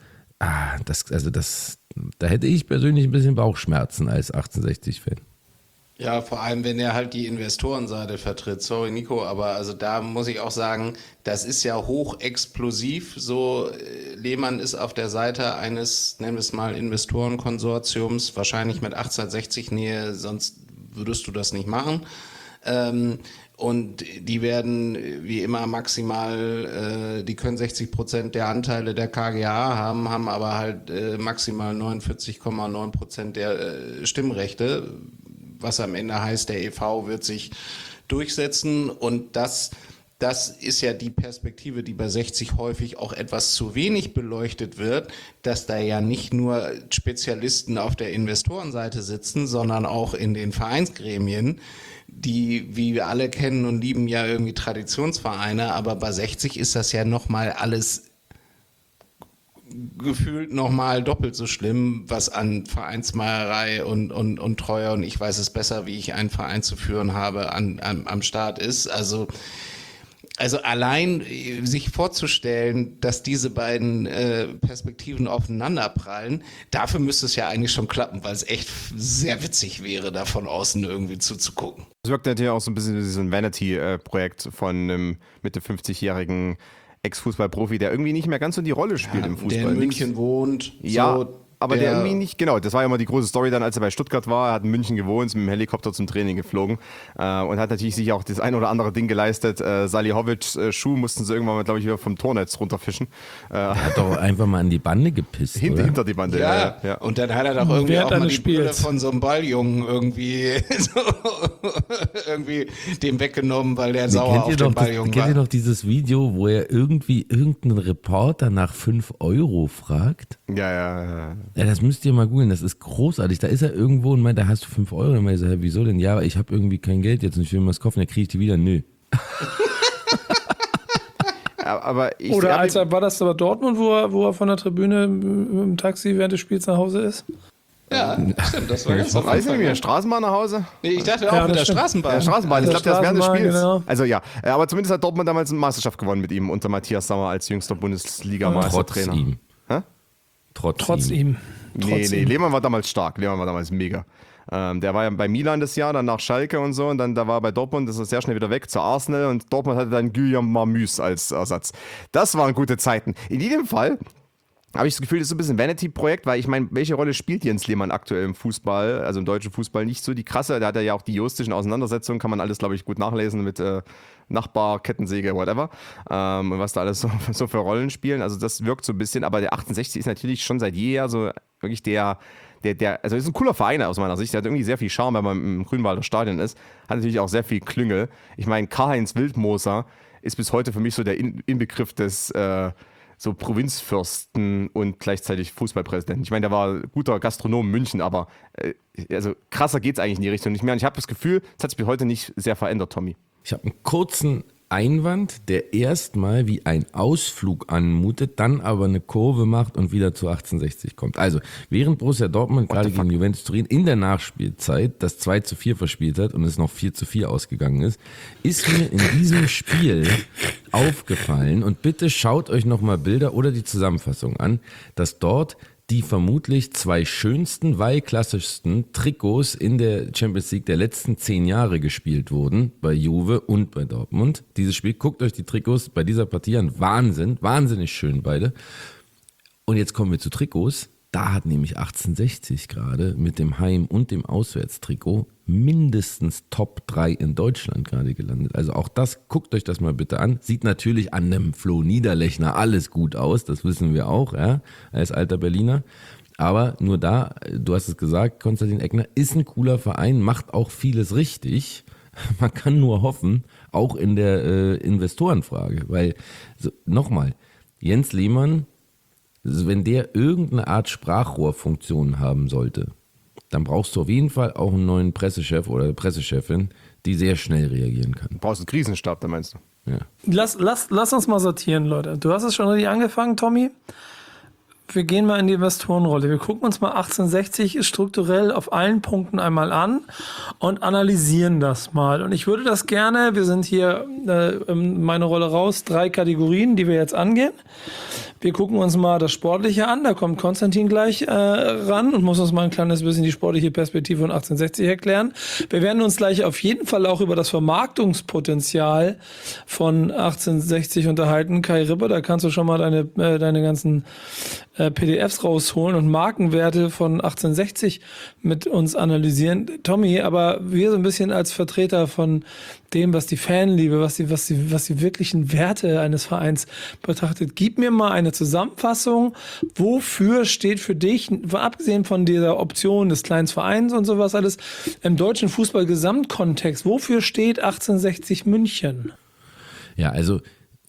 da hätte ich persönlich ein bisschen Bauchschmerzen als 1860-Fan. Ja, vor allem, wenn er halt die Investorenseite vertritt. Sorry, Nico, aber also da muss ich auch sagen, das ist ja hochexplosiv. So, Lehmann ist auf der Seite eines, nennen wir es mal, Investorenkonsortiums, wahrscheinlich mit 1860-Nähe, sonst würdest du das nicht machen. Und die werden wie immer maximal, die können 60% der Anteile der KGaA haben aber halt maximal 49,9% der Stimmrechte. Was am Ende heißt, der e.V. wird sich durchsetzen und das ist ja die Perspektive, die bei 60 häufig auch etwas zu wenig beleuchtet wird, dass da ja nicht nur Spezialisten auf der Investorenseite sitzen, sondern auch in den Vereinsgremien, die, wie wir alle kennen und lieben, ja irgendwie Traditionsvereine, aber bei 60 ist das ja nochmal alles gefühlt nochmal doppelt so schlimm, was an Vereinsmeierei und Treue und ich weiß es besser, wie ich einen Verein zu führen habe, am Start ist. Also allein sich vorzustellen, dass diese beiden Perspektiven aufeinanderprallen, dafür müsste es ja eigentlich schon klappen, weil es echt sehr witzig wäre, da von außen irgendwie zuzugucken. Es wirkt natürlich auch so ein bisschen wie so ein Vanity-Projekt von einem Mitte 50-jährigen Ex-Fußballprofi, der irgendwie nicht mehr ganz so die Rolle spielt im Fußball. Der in München wohnt. Ja, so, aber der irgendwie nicht, genau, das war ja immer die große Story dann, als er bei Stuttgart war, er hat in München gewohnt, ist mit dem Helikopter zum Training geflogen und hat natürlich sich auch das ein oder andere Ding geleistet. Salihowicz Schuh mussten sie irgendwann mal, glaube ich, wieder vom Tornetz runterfischen. Er hat doch einfach mal an die Bande gepisst, hinter die Bande, ja. Und dann hat er doch irgendwie auch mal die Brille von so einem Balljungen irgendwie dem weggenommen, weil der sauer auf den Balljungen war. Kennt ihr noch dieses Video, wo er irgendeinen Reporter nach 5 Euro fragt? Ja. Ja, das müsst ihr mal googeln, das ist großartig. Da ist er irgendwo und meint, da hast du 5 Euro. Dann meint er, hey, wieso denn? Ja, ich habe irgendwie kein Geld jetzt und ich will mir was kaufen, dann kriege ich die wieder. Nö. War das aber Dortmund, wo er von der Tribüne im Taxi während des Spiels nach Hause ist? Ja, stimmt, das war ganz am Weiß nicht, Anfang. mit der Straßenbahn nach Hause? Nee, ich dachte auch mit der Straßenbahn. Ja, Straßenbahn, ich glaube, das während des Spiels. Genau. Also ja, aber zumindest hat Dortmund damals eine Meisterschaft gewonnen mit ihm unter Matthias Sammer als jüngster Bundesliga-Meistertrainer. Trotz ihm. Nee, Lehmann war damals stark, Lehmann war damals mega. Der war ja bei Milan das Jahr, dann nach Schalke und so und dann da war er bei Dortmund, das ist sehr schnell wieder weg zu Arsenal und Dortmund hatte dann Guillaume Marmus als Ersatz. Das waren gute Zeiten. In jedem Fall habe ich das Gefühl, das ist so ein bisschen Vanity-Projekt, weil ich meine, welche Rolle spielt Jens Lehmann aktuell im Fußball, also im deutschen Fußball nicht so die krasse, da hat er ja auch die juristischen Auseinandersetzungen, kann man alles, glaube ich, gut nachlesen mit Nachbar, Kettensäge, whatever, und was da alles so für Rollen spielen, also das wirkt so ein bisschen, aber der 68 ist natürlich schon seit jeher so wirklich der also ist ein cooler Verein aus meiner Sicht. Der hat irgendwie sehr viel Charme, wenn man im Grünwalder Stadion ist. Hat natürlich auch sehr viel Klüngel. Ich meine, Karl-Heinz Wildmoser ist bis heute für mich so der Inbegriff des so Provinzfürsten und gleichzeitig Fußballpräsidenten. Ich meine, der war guter Gastronom in München, aber also krasser geht es eigentlich in die Richtung nicht mehr. Und ich habe das Gefühl, es hat sich bis heute nicht sehr verändert, Tommy. Ich habe einen kurzen Einwand, der erstmal wie ein Ausflug anmutet, dann aber eine Kurve macht und wieder zu 1860 kommt. Also, während Borussia Dortmund gerade gegen Juventus Turin in der Nachspielzeit das 2:4 verspielt hat und es noch 4:4 ausgegangen ist mir in diesem Spiel aufgefallen, und bitte schaut euch nochmal Bilder oder die Zusammenfassung an, dass dort die vermutlich 2 schönsten, klassischsten Trikots in der Champions League der letzten 10 Jahre gespielt wurden, bei Juve und bei Dortmund. Dieses Spiel, guckt euch die Trikots bei dieser Partie an, Wahnsinn, wahnsinnig schön beide. Und jetzt kommen wir zu Trikots. Da hat nämlich 1860 gerade mit dem Heim- und dem Auswärtstrikot mindestens Top 3 in Deutschland gerade gelandet. Also auch das, guckt euch das mal bitte an. Sieht natürlich an einem Flo Niederlechner alles gut aus, das wissen wir auch, ja, als alter Berliner. Aber nur da, du hast es gesagt, Konstantin Eckner ist ein cooler Verein, macht auch vieles richtig. Man kann nur hoffen, auch in der Investorenfrage, weil, nochmal, Jens Lehmann, wenn der irgendeine Art Sprachrohrfunktion haben sollte, dann brauchst du auf jeden Fall auch einen neuen Pressechef oder Pressechefin, die sehr schnell reagieren kann. Du brauchst einen Krisenstab, da meinst du? Ja. Lass uns mal sortieren, Leute. Du hast es schon richtig angefangen, Tommy. Wir gehen mal in die Investorenrolle. Wir gucken uns mal 1860 strukturell auf allen Punkten einmal an und analysieren das mal. Und ich würde das gerne, wir sind hier meine Rolle raus, 3 Kategorien, die wir jetzt angehen. Wir gucken uns mal das Sportliche an, da kommt Konstantin gleich ran und muss uns mal ein kleines bisschen die sportliche Perspektive von 1860 erklären. Wir werden uns gleich auf jeden Fall auch über das Vermarktungspotenzial von 1860 unterhalten. Kai Ripper, da kannst du schon mal deine ganzen PDFs rausholen und Markenwerte von 1860 mit uns analysieren. Tommy, aber wir so ein bisschen als Vertreter von dem, was die Fanliebe, was die wirklichen Werte eines Vereins betrachtet. Gib mir mal eine Zusammenfassung. Wofür steht für dich, abgesehen von dieser Option des kleinen Vereins und sowas alles, im deutschen Fußball-Gesamtkontext, wofür steht 1860 München? Ja, also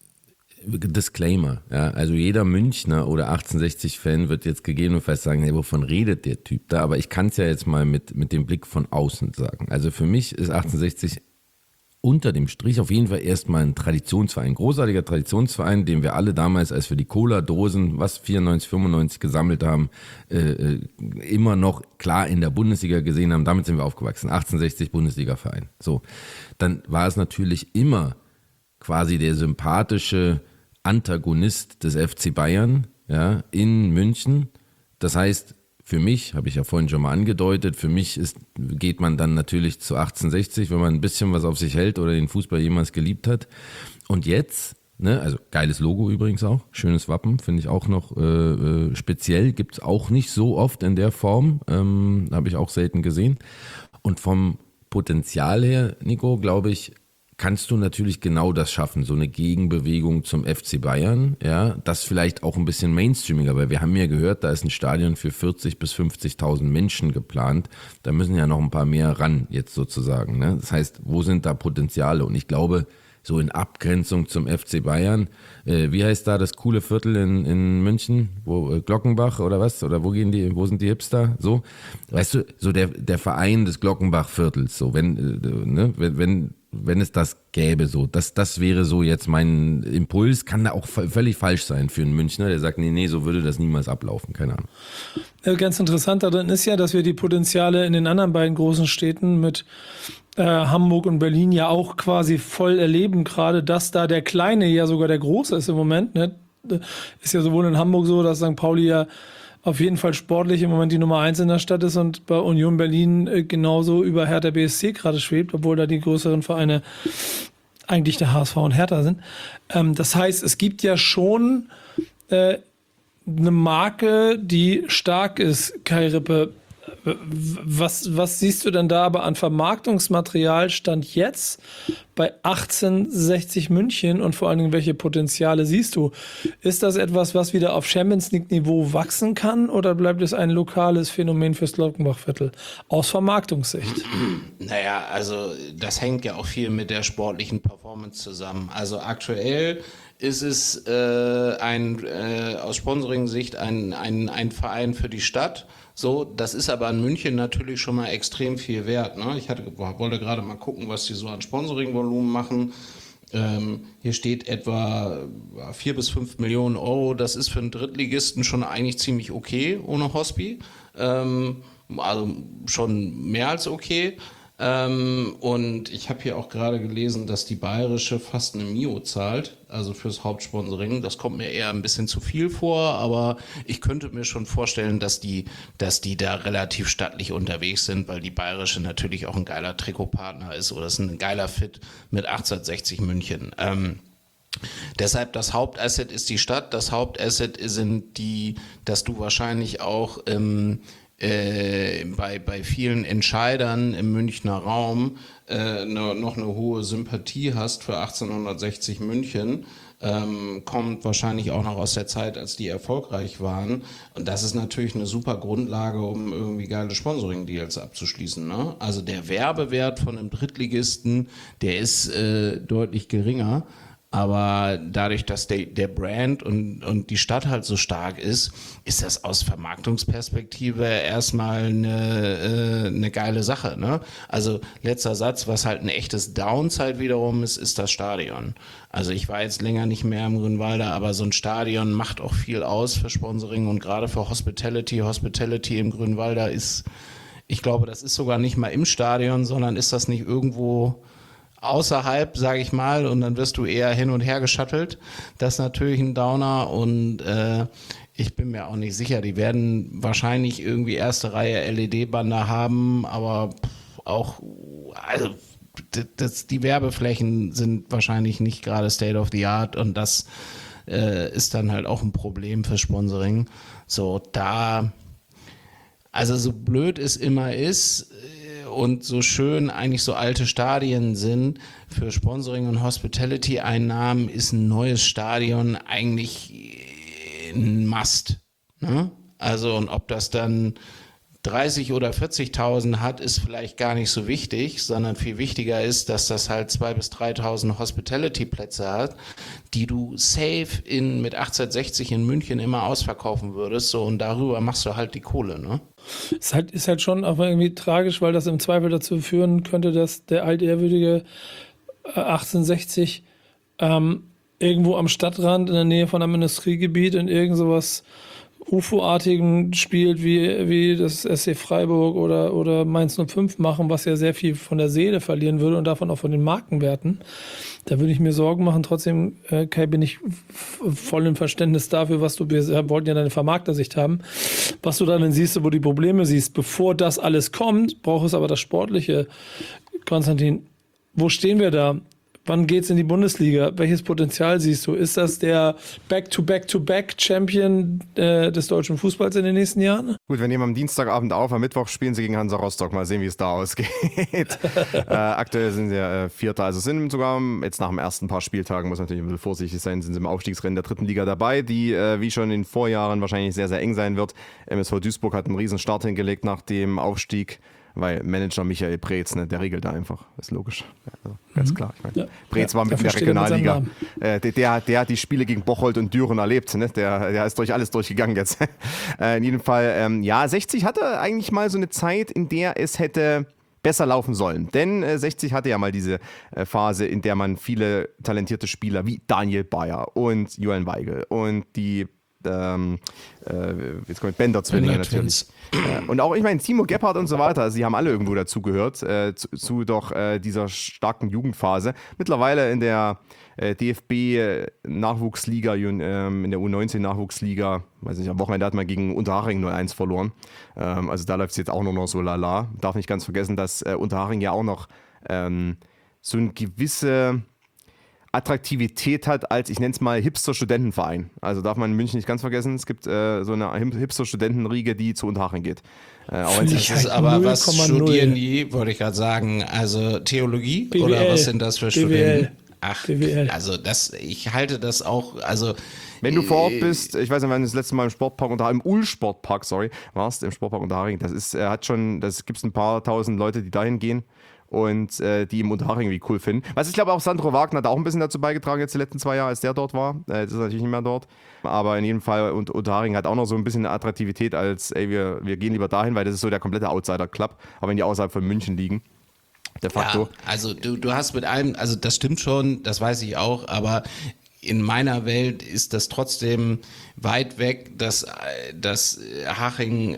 Disclaimer, ja, also jeder Münchner oder 1860-Fan wird jetzt gegebenenfalls sagen, hey, wovon redet der Typ da? Aber ich kann es ja jetzt mal mit dem Blick von außen sagen. Also für mich ist 1860 unter dem Strich auf jeden Fall erstmal ein Traditionsverein, großartiger Traditionsverein, den wir alle damals, als wir die Cola-Dosen, 94, 95 gesammelt haben, immer noch klar in der Bundesliga gesehen haben. Damit sind wir aufgewachsen. 1860 Bundesliga-Verein. So, dann war es natürlich immer quasi der sympathische Antagonist des FC Bayern, ja, in München. Das heißt, für mich, habe ich ja vorhin schon mal angedeutet, für mich geht man dann natürlich zu 1860, wenn man ein bisschen was auf sich hält oder den Fußball jemals geliebt hat. Und jetzt, ne, also geiles Logo übrigens auch, schönes Wappen, finde ich auch noch speziell, gibt es auch nicht so oft in der Form, habe ich auch selten gesehen. Und vom Potenzial her, Nico, glaube ich, kannst du natürlich genau das schaffen, so eine Gegenbewegung zum FC Bayern, ja, das vielleicht auch ein bisschen mainstreamiger, weil wir haben ja gehört, da ist ein Stadion für 40.000 bis 50.000 Menschen geplant, da müssen ja noch ein paar mehr ran jetzt sozusagen, ne? Das heißt, wo sind da Potenziale? Und ich glaube, so in Abgrenzung zum FC Bayern, wie heißt da das coole Viertel in München, wo Glockenbach oder was, oder wo sind die Hipster, so, weißt du, so der Verein des Glockenbach-Viertels, so, wenn es das gäbe, so, das wäre so jetzt mein Impuls, kann da auch völlig falsch sein für einen Münchner, der sagt, nee, so würde das niemals ablaufen, keine Ahnung. Ganz interessant daran ist ja, dass wir die Potenziale in den anderen beiden großen Städten mit Hamburg und Berlin ja auch quasi voll erleben, gerade dass da der Kleine ja sogar der Große ist im Moment, ne? Ist ja sowohl in Hamburg so, dass St. Pauli ja auf jeden Fall sportlich im Moment die Nummer 1 in der Stadt ist und bei Union Berlin genauso über Hertha BSC gerade schwebt, obwohl da die größeren Vereine eigentlich der HSV und Hertha sind. Das heißt, es gibt ja schon eine Marke, die stark ist, Kai Rippe. Was siehst du denn da aber an Vermarktungsmaterial Stand jetzt bei 1860 München und vor allen Dingen, welche Potenziale siehst du? Ist das etwas, was wieder auf Champions League-Niveau wachsen kann oder bleibt es ein lokales Phänomen fürs Glockenbachviertel aus Vermarktungssicht? Naja, also das hängt ja auch viel mit der sportlichen Performance zusammen. Also aktuell ist es aus Sponsoring-Sicht ein Verein für die Stadt. So, das ist aber in München natürlich schon mal extrem viel wert. Ne? Ich wollte gerade mal gucken, was die so an Sponsoring-Volumen machen. Hier steht etwa 4 bis 5 Millionen Euro. Das ist für einen Drittligisten schon eigentlich ziemlich okay, ohne Hospi. Also schon mehr als okay. Und ich habe hier auch gerade gelesen, dass die Bayerische fast eine Mio zahlt, also fürs Hauptsponsoring. Das kommt mir eher ein bisschen zu viel vor, aber ich könnte mir schon vorstellen, dass die da relativ stattlich unterwegs sind, weil die Bayerische natürlich auch ein geiler Trikotpartner ist oder ist ein geiler Fit mit 1860 München. Deshalb das Hauptasset ist die Stadt, das Hauptasset sind dass du wahrscheinlich auch bei vielen Entscheidern im Münchner Raum noch eine hohe Sympathie hast für 1860 München, kommt wahrscheinlich auch noch aus der Zeit, als die erfolgreich waren. Und das ist natürlich eine super Grundlage, um irgendwie geile Sponsoring-Deals abzuschließen. Ne? Also der Werbewert von einem Drittligisten, der ist deutlich geringer. Aber dadurch, dass der Brand und die Stadt halt so stark ist das aus Vermarktungsperspektive erstmal eine geile Sache. Ne? Also letzter Satz, was halt ein echtes Downside wiederum ist das Stadion. Also ich war jetzt länger nicht mehr im Grünwalder, aber so ein Stadion macht auch viel aus für Sponsoring und gerade für Hospitality. Hospitality im Grünwalder ich glaube, das ist sogar nicht mal im Stadion, sondern ist das nicht irgendwo außerhalb, sage ich mal, und dann wirst du eher hin und her geschattelt. Das ist natürlich ein Downer und ich bin mir auch nicht sicher. Die werden wahrscheinlich irgendwie erste Reihe LED-Bander haben, aber auch, also die Werbeflächen sind wahrscheinlich nicht gerade State of the Art und das ist dann halt auch ein Problem für Sponsoring. So so blöd es immer ist, und so schön eigentlich so alte Stadien sind, für Sponsoring und Hospitality-Einnahmen ist ein neues Stadion eigentlich ein Must. Ne? Also und ob das dann 30 oder 40.000 hat, ist vielleicht gar nicht so wichtig, sondern viel wichtiger ist, dass das halt 2.000 bis 3.000 Hospitality-Plätze hat, die du safe mit 1860 in München immer ausverkaufen würdest. So, und darüber machst du halt die Kohle, ne? Ist halt schon auch irgendwie tragisch, weil das im Zweifel dazu führen könnte, dass der altehrwürdige 1860 irgendwo am Stadtrand in der Nähe von einem Industriegebiet in irgend sowas UFO-artigen spielt, wie das SC Freiburg oder Mainz 05 machen, was ja sehr viel von der Seele verlieren würde und davon auch von den Markenwerten. Da würde ich mir Sorgen machen. Trotzdem, Kai, bin ich voll im Verständnis dafür, wir wollten ja deine Vermarktersicht haben, was du da denn siehst, wo die Probleme siehst. Bevor das alles kommt, braucht es aber das Sportliche. Konstantin, wo stehen wir da? Wann geht's in die Bundesliga? Welches Potenzial siehst du? Ist das der Back-to-Back-to-Back-Champion des deutschen Fußballs in den nächsten Jahren? Gut, wir nehmen am Dienstagabend auf, am Mittwoch spielen sie gegen Hansa Rostock. Mal sehen, wie es da ausgeht. Aktuell sind sie Vierter, also sind sogar jetzt nach dem ersten paar Spieltagen, muss natürlich ein bisschen vorsichtig sein, sind sie im Aufstiegsrennen der dritten Liga dabei, die wie schon in den Vorjahren wahrscheinlich sehr, sehr eng sein wird. MSV Duisburg hat einen riesen Start hingelegt nach dem Aufstieg. Weil Manager Michael Preetz, ne, der regelt da einfach. Das ist logisch. Also, ganz klar. Ich meine, Preetz war mit in der Regionalliga. Der hat die Spiele gegen Bocholt und Düren erlebt. Ne? Der ist durch alles durchgegangen jetzt. In jedem Fall, 60 hatte eigentlich mal so eine Zeit, in der es hätte besser laufen sollen. Denn 60 hatte ja mal diese Phase, in der man viele talentierte Spieler wie Daniel Bayer und Johann Weigel und die jetzt kommt Bender-Zwillinge natürlich. Und auch, ich meine, Timo Gebhardt und so weiter, also die haben alle irgendwo dazugehört, zu dieser starken Jugendphase. Mittlerweile in der DFB-Nachwuchsliga, in der U19-Nachwuchsliga, weiß nicht, am Wochenende hat man gegen Unterhaching 0-1 verloren. Also da läuft es jetzt auch nur noch so lala. Darf nicht ganz vergessen, dass Unterhaching ja auch noch so eine gewisse Attraktivität hat als, ich nenne es mal, Hipster-Studentenverein. Also darf man in München nicht ganz vergessen, es gibt so eine Hipster-Studentenriege, die zu Unterhaching geht. Auch wenn Das ist aber was studieren die, wollte ich gerade sagen, also Theologie BWL, oder was sind das für Studenten? BWL. Ach, BWL. also ich halte das auch, also wenn du vor Ort bist, ich weiß nicht, wann du das letzte Mal im Sportpark im Ulsportpark, warst, im Sportpark Unterhaching, das gibt es ein paar tausend Leute, die dahin gehen und die im Unterhaching irgendwie cool finden. Was ich glaube auch Sandro Wagner hat auch ein bisschen dazu beigetragen jetzt die letzten 2 Jahre, als der dort war. Das ist natürlich nicht mehr dort. Aber in jedem Fall, und Unterhaching hat auch noch so ein bisschen Attraktivität als, wir gehen lieber dahin, weil das ist so der komplette Outsider-Club, auch wenn die außerhalb von München liegen. De facto. Ja, also du hast mit allem, also das stimmt schon, das weiß ich auch, aber in meiner Welt ist das trotzdem weit weg, dass Haching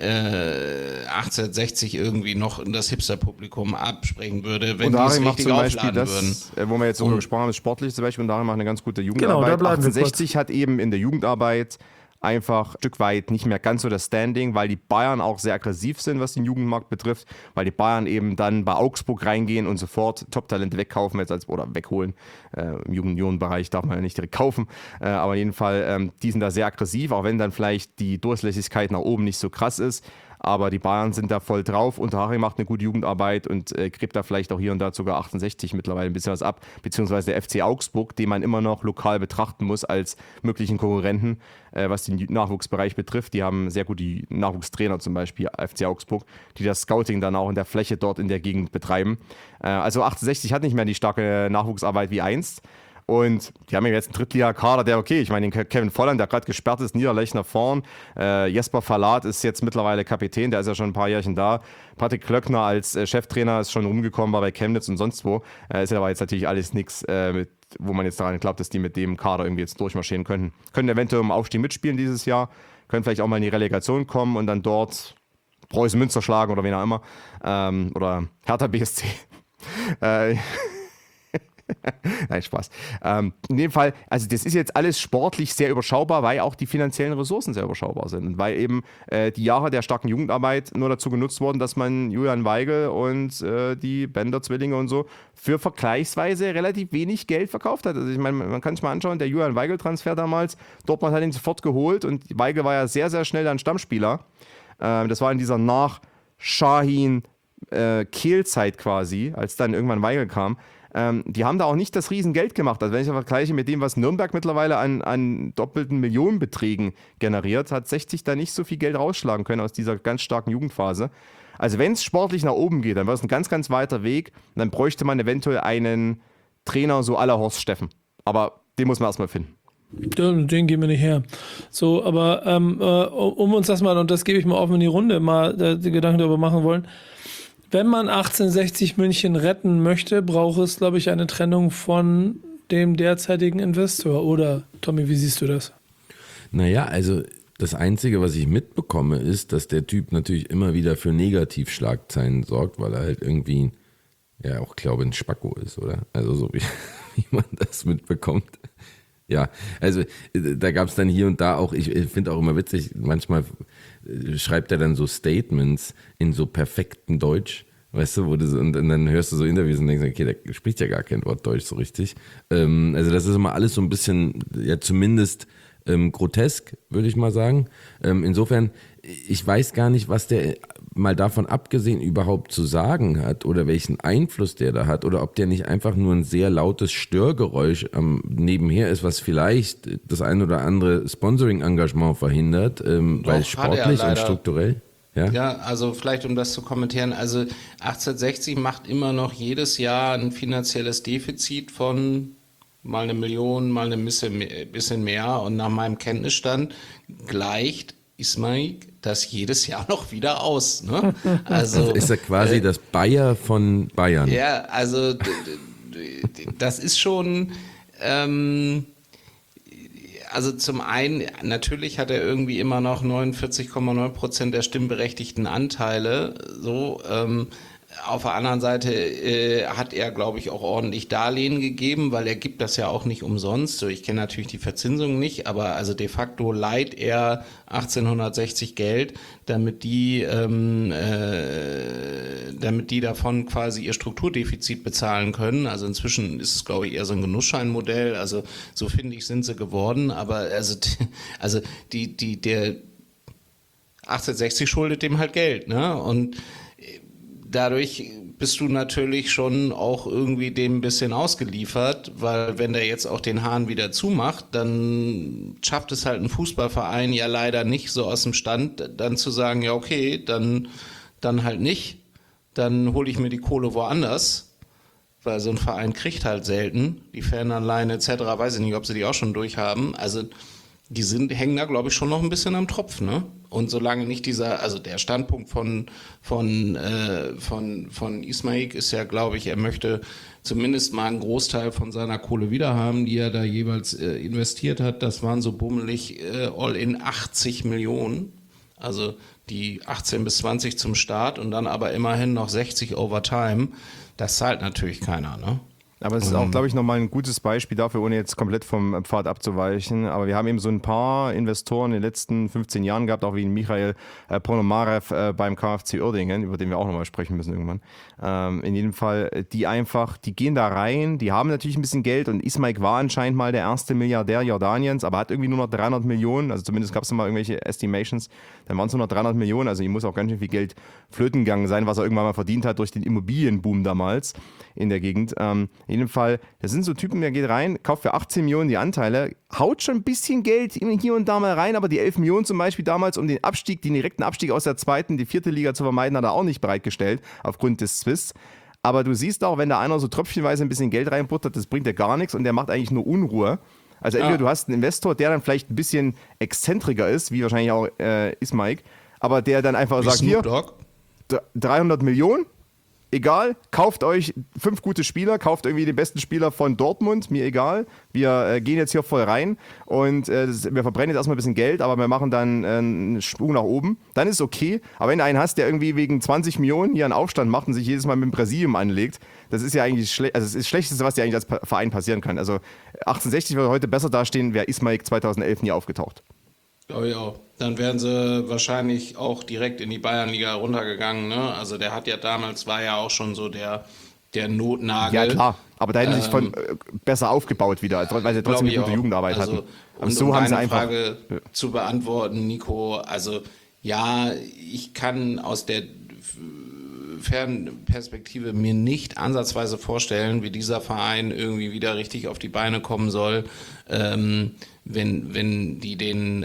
1860 irgendwie noch das Hipster-Publikum absprengen würde, wenn und die es Haching macht richtig zum Beispiel aufladen das, würden. wo wir jetzt darüber gesprochen haben, ist sportlich zum Beispiel, und Haching macht eine ganz gute Jugendarbeit. Genau, da bleiben wir 1860 hat eben in der Jugendarbeit einfach ein Stück weit nicht mehr ganz so das Standing, weil die Bayern auch sehr aggressiv sind, was den Jugendmarkt betrifft, weil die Bayern eben dann bei Augsburg reingehen und sofort Top-Talente wegkaufen oder wegholen. Im Juniorenbereich darf man ja nicht direkt kaufen, aber in jedem Fall, die sind da sehr aggressiv, auch wenn dann vielleicht die Durchlässigkeit nach oben nicht so krass ist. Aber die Bayern sind da voll drauf. Unterhaching macht eine gute Jugendarbeit und gräbt da vielleicht auch hier und da sogar 68 mittlerweile ein bisschen was ab. Beziehungsweise der FC Augsburg, den man immer noch lokal betrachten muss als möglichen Konkurrenten, was den Nachwuchsbereich betrifft. Die haben sehr gute Nachwuchstrainer, zum Beispiel FC Augsburg, die das Scouting dann auch in der Fläche dort in der Gegend betreiben. Also 68 hat nicht mehr die starke Nachwuchsarbeit wie einst. Und die haben ja jetzt einen Drittliga-Kader, der ich meine, den Kevin Volland, der gerade gesperrt ist, Niederlechner vorn. Jesper Verlat ist jetzt mittlerweile Kapitän, der ist ja schon ein paar Jährchen da. Patrick Klöckner als Cheftrainer ist schon rumgekommen, war bei Chemnitz und sonst wo. Ist aber jetzt natürlich alles nichts, wo man jetzt daran glaubt, dass die mit dem Kader irgendwie jetzt durchmarschieren könnten. Können eventuell im Aufstieg mitspielen dieses Jahr, können vielleicht auch mal in die Relegation kommen und dann dort Preußen Münster schlagen oder wen auch immer. Oder Hertha BSC. Nein, Spaß. In dem Fall, also das ist jetzt alles sportlich sehr überschaubar, weil auch die finanziellen Ressourcen sehr überschaubar sind. Und weil eben die Jahre der starken Jugendarbeit nur dazu genutzt wurden, dass man Julian Weigl und die Bender-Zwillinge und so für vergleichsweise relativ wenig Geld verkauft hat. Also ich meine, man kann sich mal anschauen, der Julian Weigl-Transfer damals, Dortmund hat ihn sofort geholt und Weigl war ja sehr, sehr schnell dann Stammspieler. Das war in dieser Nach-Shahin-Kehl-Zeit quasi, als dann irgendwann Weigl kam. Die haben da auch nicht das Riesengeld gemacht. Also wenn ich das vergleiche mit dem, was Nürnberg mittlerweile an doppelten Millionenbeträgen generiert, hat 60 da nicht so viel Geld rausschlagen können aus dieser ganz starken Jugendphase. Also wenn es sportlich nach oben geht, dann wäre es ein ganz, ganz weiter Weg. Und dann bräuchte man eventuell einen Trainer so à la Horst Steffen. Aber den muss man erstmal finden. Den geben wir nicht her. So, aber um uns das mal, und das gebe ich mal offen in die Runde, mal die Gedanken darüber machen wollen. Wenn man 1860 München retten möchte, braucht es, glaube ich, eine Trennung von dem derzeitigen Investor. Oder, Tommy, wie siehst du das? Naja, also das Einzige, was ich mitbekomme, ist, dass der Typ natürlich immer wieder für Negativschlagzeilen sorgt, weil er halt irgendwie, ja auch glaube ein Spacko ist, oder? Also so wie man das mitbekommt. Ja, also da gab es dann hier und da auch, ich finde auch immer witzig, manchmal schreibt er dann so Statements in so perfektem Deutsch, weißt du, und dann hörst du so Interviews und denkst, okay, der spricht ja gar kein Wort Deutsch so richtig. Also das ist immer alles so ein bisschen, ja zumindest grotesk, würde ich mal sagen. Insofern, ich weiß gar nicht, was der mal davon abgesehen überhaupt zu sagen hat oder welchen Einfluss der da hat oder ob der nicht einfach nur ein sehr lautes Störgeräusch nebenher ist, was vielleicht das ein oder andere Sponsoring-Engagement verhindert, weil sportlich und strukturell. Ja, also vielleicht um das zu kommentieren, also 1860 macht immer noch jedes Jahr ein finanzielles Defizit von mal 1 Million, mal ein bisschen mehr und nach meinem Kenntnisstand gleicht Ismaik das jedes Jahr noch wieder aus. Ne? Also ist er quasi das Bayer von Bayern. Ja, also das ist schon, also zum einen, natürlich hat er irgendwie immer noch 49,9% der stimmberechtigten Anteile, so, auf der anderen Seite hat er, glaube ich, auch ordentlich Darlehen gegeben, weil er gibt das ja auch nicht umsonst. So, ich kenne natürlich die Verzinsung nicht, aber also de facto leiht er 1860 Geld, damit die davon quasi ihr Strukturdefizit bezahlen können. Also inzwischen ist es, glaube ich, eher so ein Genussscheinmodell. Also so finde ich, sind sie geworden. Aber der 1860 schuldet dem halt Geld, ne? Und dadurch bist du natürlich schon auch irgendwie dem ein bisschen ausgeliefert, weil wenn der jetzt auch den Hahn wieder zumacht, dann schafft es halt ein Fußballverein ja leider nicht so aus dem Stand, dann zu sagen, ja okay, dann halt nicht, dann hole ich mir die Kohle woanders, weil so ein Verein kriegt halt selten, die Fananleihen etc., weiß ich nicht, ob sie die auch schon durchhaben, also die hängen da, glaube ich, schon noch ein bisschen am Tropf, ne? Und solange nicht der Standpunkt von Ismaik ist ja, glaube ich, er möchte zumindest mal einen Großteil von seiner Kohle wiederhaben, die er da jeweils investiert hat. Das waren so bummelig all in 80 Millionen. Also die 18 bis 20 zum Start und dann aber immerhin noch 60 Overtime. Das zahlt natürlich keiner, ne? Aber es ist auch, glaube ich, nochmal ein gutes Beispiel dafür, ohne jetzt komplett vom Pfad abzuweichen. Aber wir haben eben so ein paar Investoren in den letzten 15 Jahren gehabt, auch wie Michael Ponomarev beim KFC Uerdingen, über den wir auch nochmal sprechen müssen irgendwann. In jedem Fall, die gehen da rein, die haben natürlich ein bisschen Geld und Ismaik war anscheinend mal der erste Milliardär Jordaniens, aber hat irgendwie nur noch 300 Millionen, also zumindest gab es mal irgendwelche Estimations, dann waren es nur noch 300 Millionen, also ihm muss auch ganz schön viel Geld flöten gegangen sein, was er irgendwann mal verdient hat durch den Immobilienboom damals in der Gegend. In jedem Fall, das sind so Typen, der geht rein, kauft für 18 Millionen die Anteile, haut schon ein bisschen Geld hier und da mal rein, aber die 11 Millionen zum Beispiel damals, um den direkten Abstieg aus der zweiten, die vierte Liga zu vermeiden, hat er auch nicht bereitgestellt, aufgrund des Twists. Aber du siehst auch, wenn da einer so tröpfchenweise ein bisschen Geld reinbuttert, das bringt ja gar nichts und der macht eigentlich nur Unruhe. Also entweder du hast einen Investor, der dann vielleicht ein bisschen exzentriker ist, wie wahrscheinlich auch Ismaik, aber der dann einfach sagt, hier, 300 Millionen, egal, kauft euch 5 gute Spieler, kauft irgendwie den besten Spieler von Dortmund, mir egal. Wir gehen jetzt hier voll rein und wir verbrennen jetzt erstmal ein bisschen Geld, aber wir machen dann einen Sprung nach oben. Dann ist okay. Aber wenn du einen hast, der irgendwie wegen 20 Millionen hier einen Aufstand macht und sich jedes Mal mit dem Präsidium anlegt, das ist ja eigentlich also das ist das Schlechteste, was dir eigentlich als Verein passieren kann. Also 1860 würde heute besser dastehen, wäre Ismaik 2011 nie aufgetaucht. Glaube ich auch. Dann wären sie wahrscheinlich auch direkt in die Bayernliga runtergegangen. Ne? Also der hat ja damals, war ja auch schon so der Notnagel. Ja klar, aber da hätten sie sich besser aufgebaut wieder, weil sie trotzdem eine gute Jugendarbeit hatten. Aber so haben sie einfach... Frage zu beantworten, Nico, also ja, ich kann aus der Fernperspektive mir nicht ansatzweise vorstellen, wie dieser Verein irgendwie wieder richtig auf die Beine kommen soll, wenn die den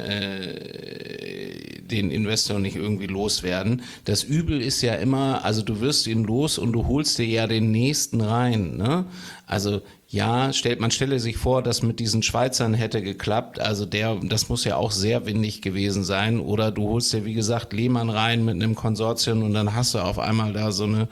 Investor nicht irgendwie loswerden. Das Übel ist ja immer, also du wirst ihn los und du holst dir ja den nächsten rein, ne? Also ja, man stelle sich vor, dass mit diesen Schweizern hätte geklappt, also das muss ja auch sehr windig gewesen sein, oder du holst dir, wie gesagt, Lehmann rein mit einem Konsortium und dann hast du auf einmal da so eine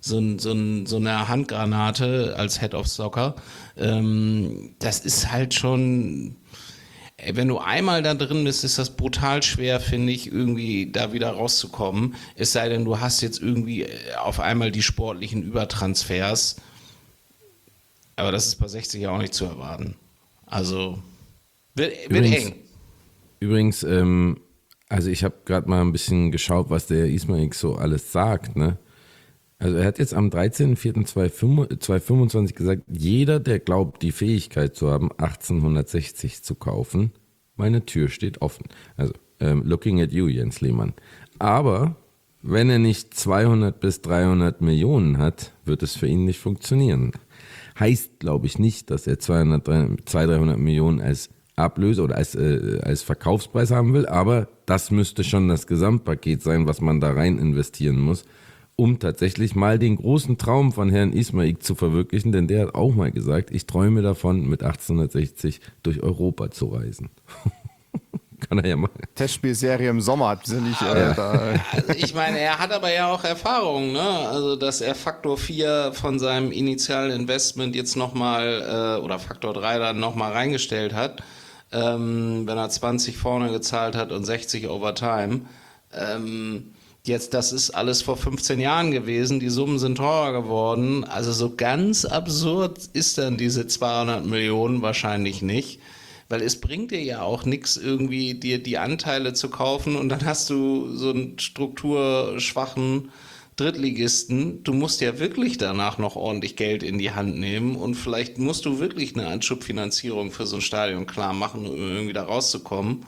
Handgranate als Head of Soccer. Das ist halt schon, wenn du einmal da drin bist, ist das brutal schwer, finde ich, irgendwie da wieder rauszukommen. Es sei denn, du hast jetzt irgendwie auf einmal die sportlichen Übertransfers. Aber das ist bei 60 ja auch nicht zu erwarten. Also wird eng. Übrigens, also ich habe gerade mal ein bisschen geschaut, was der Ismaik so alles sagt, ne? Also er hat jetzt am 13.04.2025 gesagt, jeder, der glaubt, die Fähigkeit zu haben, 1860 zu kaufen, meine Tür steht offen. Also looking at you, Jens Lehmann. Aber wenn er nicht 200 bis 300 Millionen hat, wird es für ihn nicht funktionieren. Heißt, glaube ich, nicht, dass er 200-300 Millionen als Ablöse oder als Verkaufspreis haben will, aber das müsste schon das Gesamtpaket sein, was man da rein investieren muss, um tatsächlich mal den großen Traum von Herrn Ismaik zu verwirklichen, denn der hat auch mal gesagt, ich träume davon, mit 1860 durch Europa zu reisen. Kann er ja machen. Testspielserie im Sommer hat sie nicht. Also ich meine, er hat aber ja auch Erfahrung, ne? Also, dass er Faktor 4 von seinem initialen Investment jetzt nochmal, oder Faktor 3 dann nochmal reingestellt hat, wenn er 20 vorne gezahlt hat und 60 Overtime. Jetzt, das ist alles vor 15 Jahren gewesen, die Summen sind teurer geworden. Also so ganz absurd ist dann diese 200 Millionen wahrscheinlich nicht, weil es bringt dir ja auch nichts, irgendwie dir die Anteile zu kaufen und dann hast du so einen strukturschwachen Drittligisten. Du musst ja wirklich danach noch ordentlich Geld in die Hand nehmen und vielleicht musst du wirklich eine Anschubfinanzierung für so ein Stadion klar machen, um irgendwie da rauszukommen.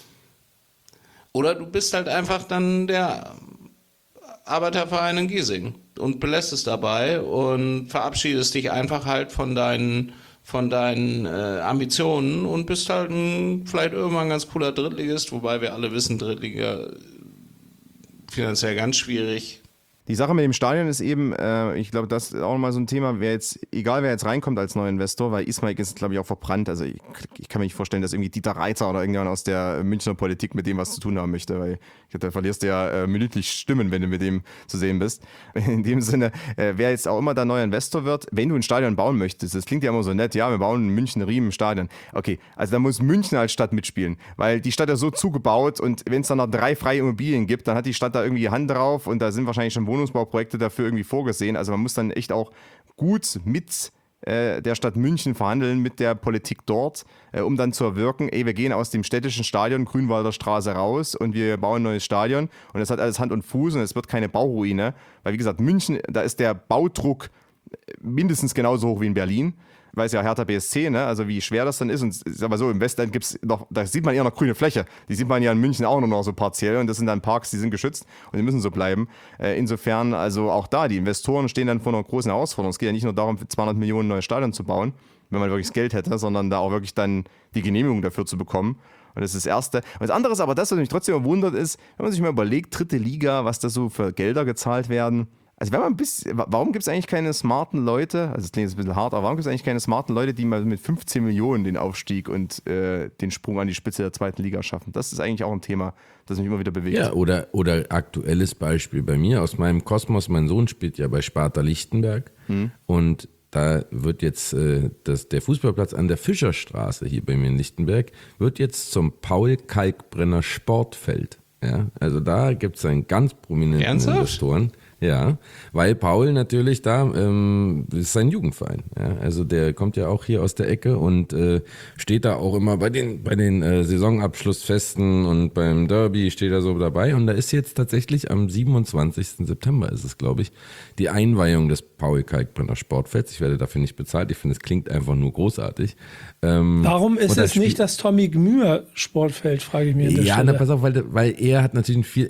Oder du bist halt einfach dann der Arbeiterverein in Giesing und belässt es dabei und verabschiedest dich einfach halt von deinen Ambitionen und bist halt vielleicht irgendwann ein ganz cooler Drittligist, wobei wir alle wissen, Drittliga finanziell ganz schwierig. Die Sache mit dem Stadion ist eben, ich glaube, das ist auch nochmal so ein Thema, egal wer jetzt reinkommt als neuer Investor, weil Ismaik ist, glaube ich, auch verbrannt. Also ich kann mir nicht vorstellen, dass irgendwie Dieter Reiter oder irgendjemand aus der Münchner Politik mit dem was zu tun haben möchte, weil da verlierst du ja minütlich Stimmen, wenn du mit dem zu sehen bist. In dem Sinne, wer jetzt auch immer der neue Investor wird, wenn du ein Stadion bauen möchtest, das klingt ja immer so nett, ja, wir bauen in München-Riemen ein Stadion. Okay, also da muss München als Stadt mitspielen, weil die Stadt ja so zugebaut und wenn es dann noch 3 freie Immobilien gibt, dann hat die Stadt da irgendwie Hand drauf und da sind wahrscheinlich schon Wohnungsbauprojekte dafür irgendwie vorgesehen. Also man muss dann echt auch gut mit der Stadt München verhandeln, mit der Politik dort, um dann zu erwirken, wir gehen aus dem städtischen Stadion Grünwalder Straße raus und wir bauen ein neues Stadion und das hat alles Hand und Fuß und es wird keine Bauruine, weil wie gesagt, München, da ist der Baudruck mindestens genauso hoch wie in Berlin. Weiß ja Hertha BSC, ne? Also wie schwer das dann ist. Und sag mal so, im Westend gibt's noch, da sieht man eher noch grüne Fläche. Die sieht man ja in München auch nur noch so partiell und das sind dann Parks, die sind geschützt und die müssen so bleiben. Insofern, also auch da, die Investoren stehen dann vor einer großen Herausforderung. Es geht ja nicht nur darum, für 200 Millionen neue Stadion zu bauen, wenn man wirklich das Geld hätte, sondern da auch wirklich dann die Genehmigung dafür zu bekommen. Und das ist das Erste. Und das andere ist aber das, was mich trotzdem wundert, ist, wenn man sich mal überlegt, 3. Liga, was da so für Gelder gezahlt werden. Also wenn man warum gibt es eigentlich keine smarten Leute, also das klingt jetzt ein bisschen hart, aber warum gibt es eigentlich keine smarten Leute, die mal mit 15 Millionen den Aufstieg und den Sprung an die Spitze der 2. Liga schaffen? Das ist eigentlich auch ein Thema, das mich immer wieder bewegt. Ja, oder aktuelles Beispiel bei mir aus meinem Kosmos, mein Sohn spielt ja bei Sparta Lichtenberg und da wird jetzt der Fußballplatz an der Fischerstraße hier bei mir in Lichtenberg, wird jetzt zum Paul-Kalkbrenner Sportfeld. Ja, also da gibt es einen ganz prominenten Investoren. Ja, weil Paul natürlich da ist sein Jugendverein. Ja, also der kommt ja auch hier aus der Ecke und steht da auch immer bei den Saisonabschlussfesten und beim Derby steht er so dabei. Und da ist jetzt tatsächlich am 27. September ist es, glaube ich, die Einweihung des Paul-Kalkbrenner Sportfelds. Ich werde dafür nicht bezahlt. Ich finde, es klingt einfach nur großartig. Warum ist es nicht das Tommy Gmür Sportfeld, frage ich mich. Ja, na, pass auf, weil er hat natürlich ein viel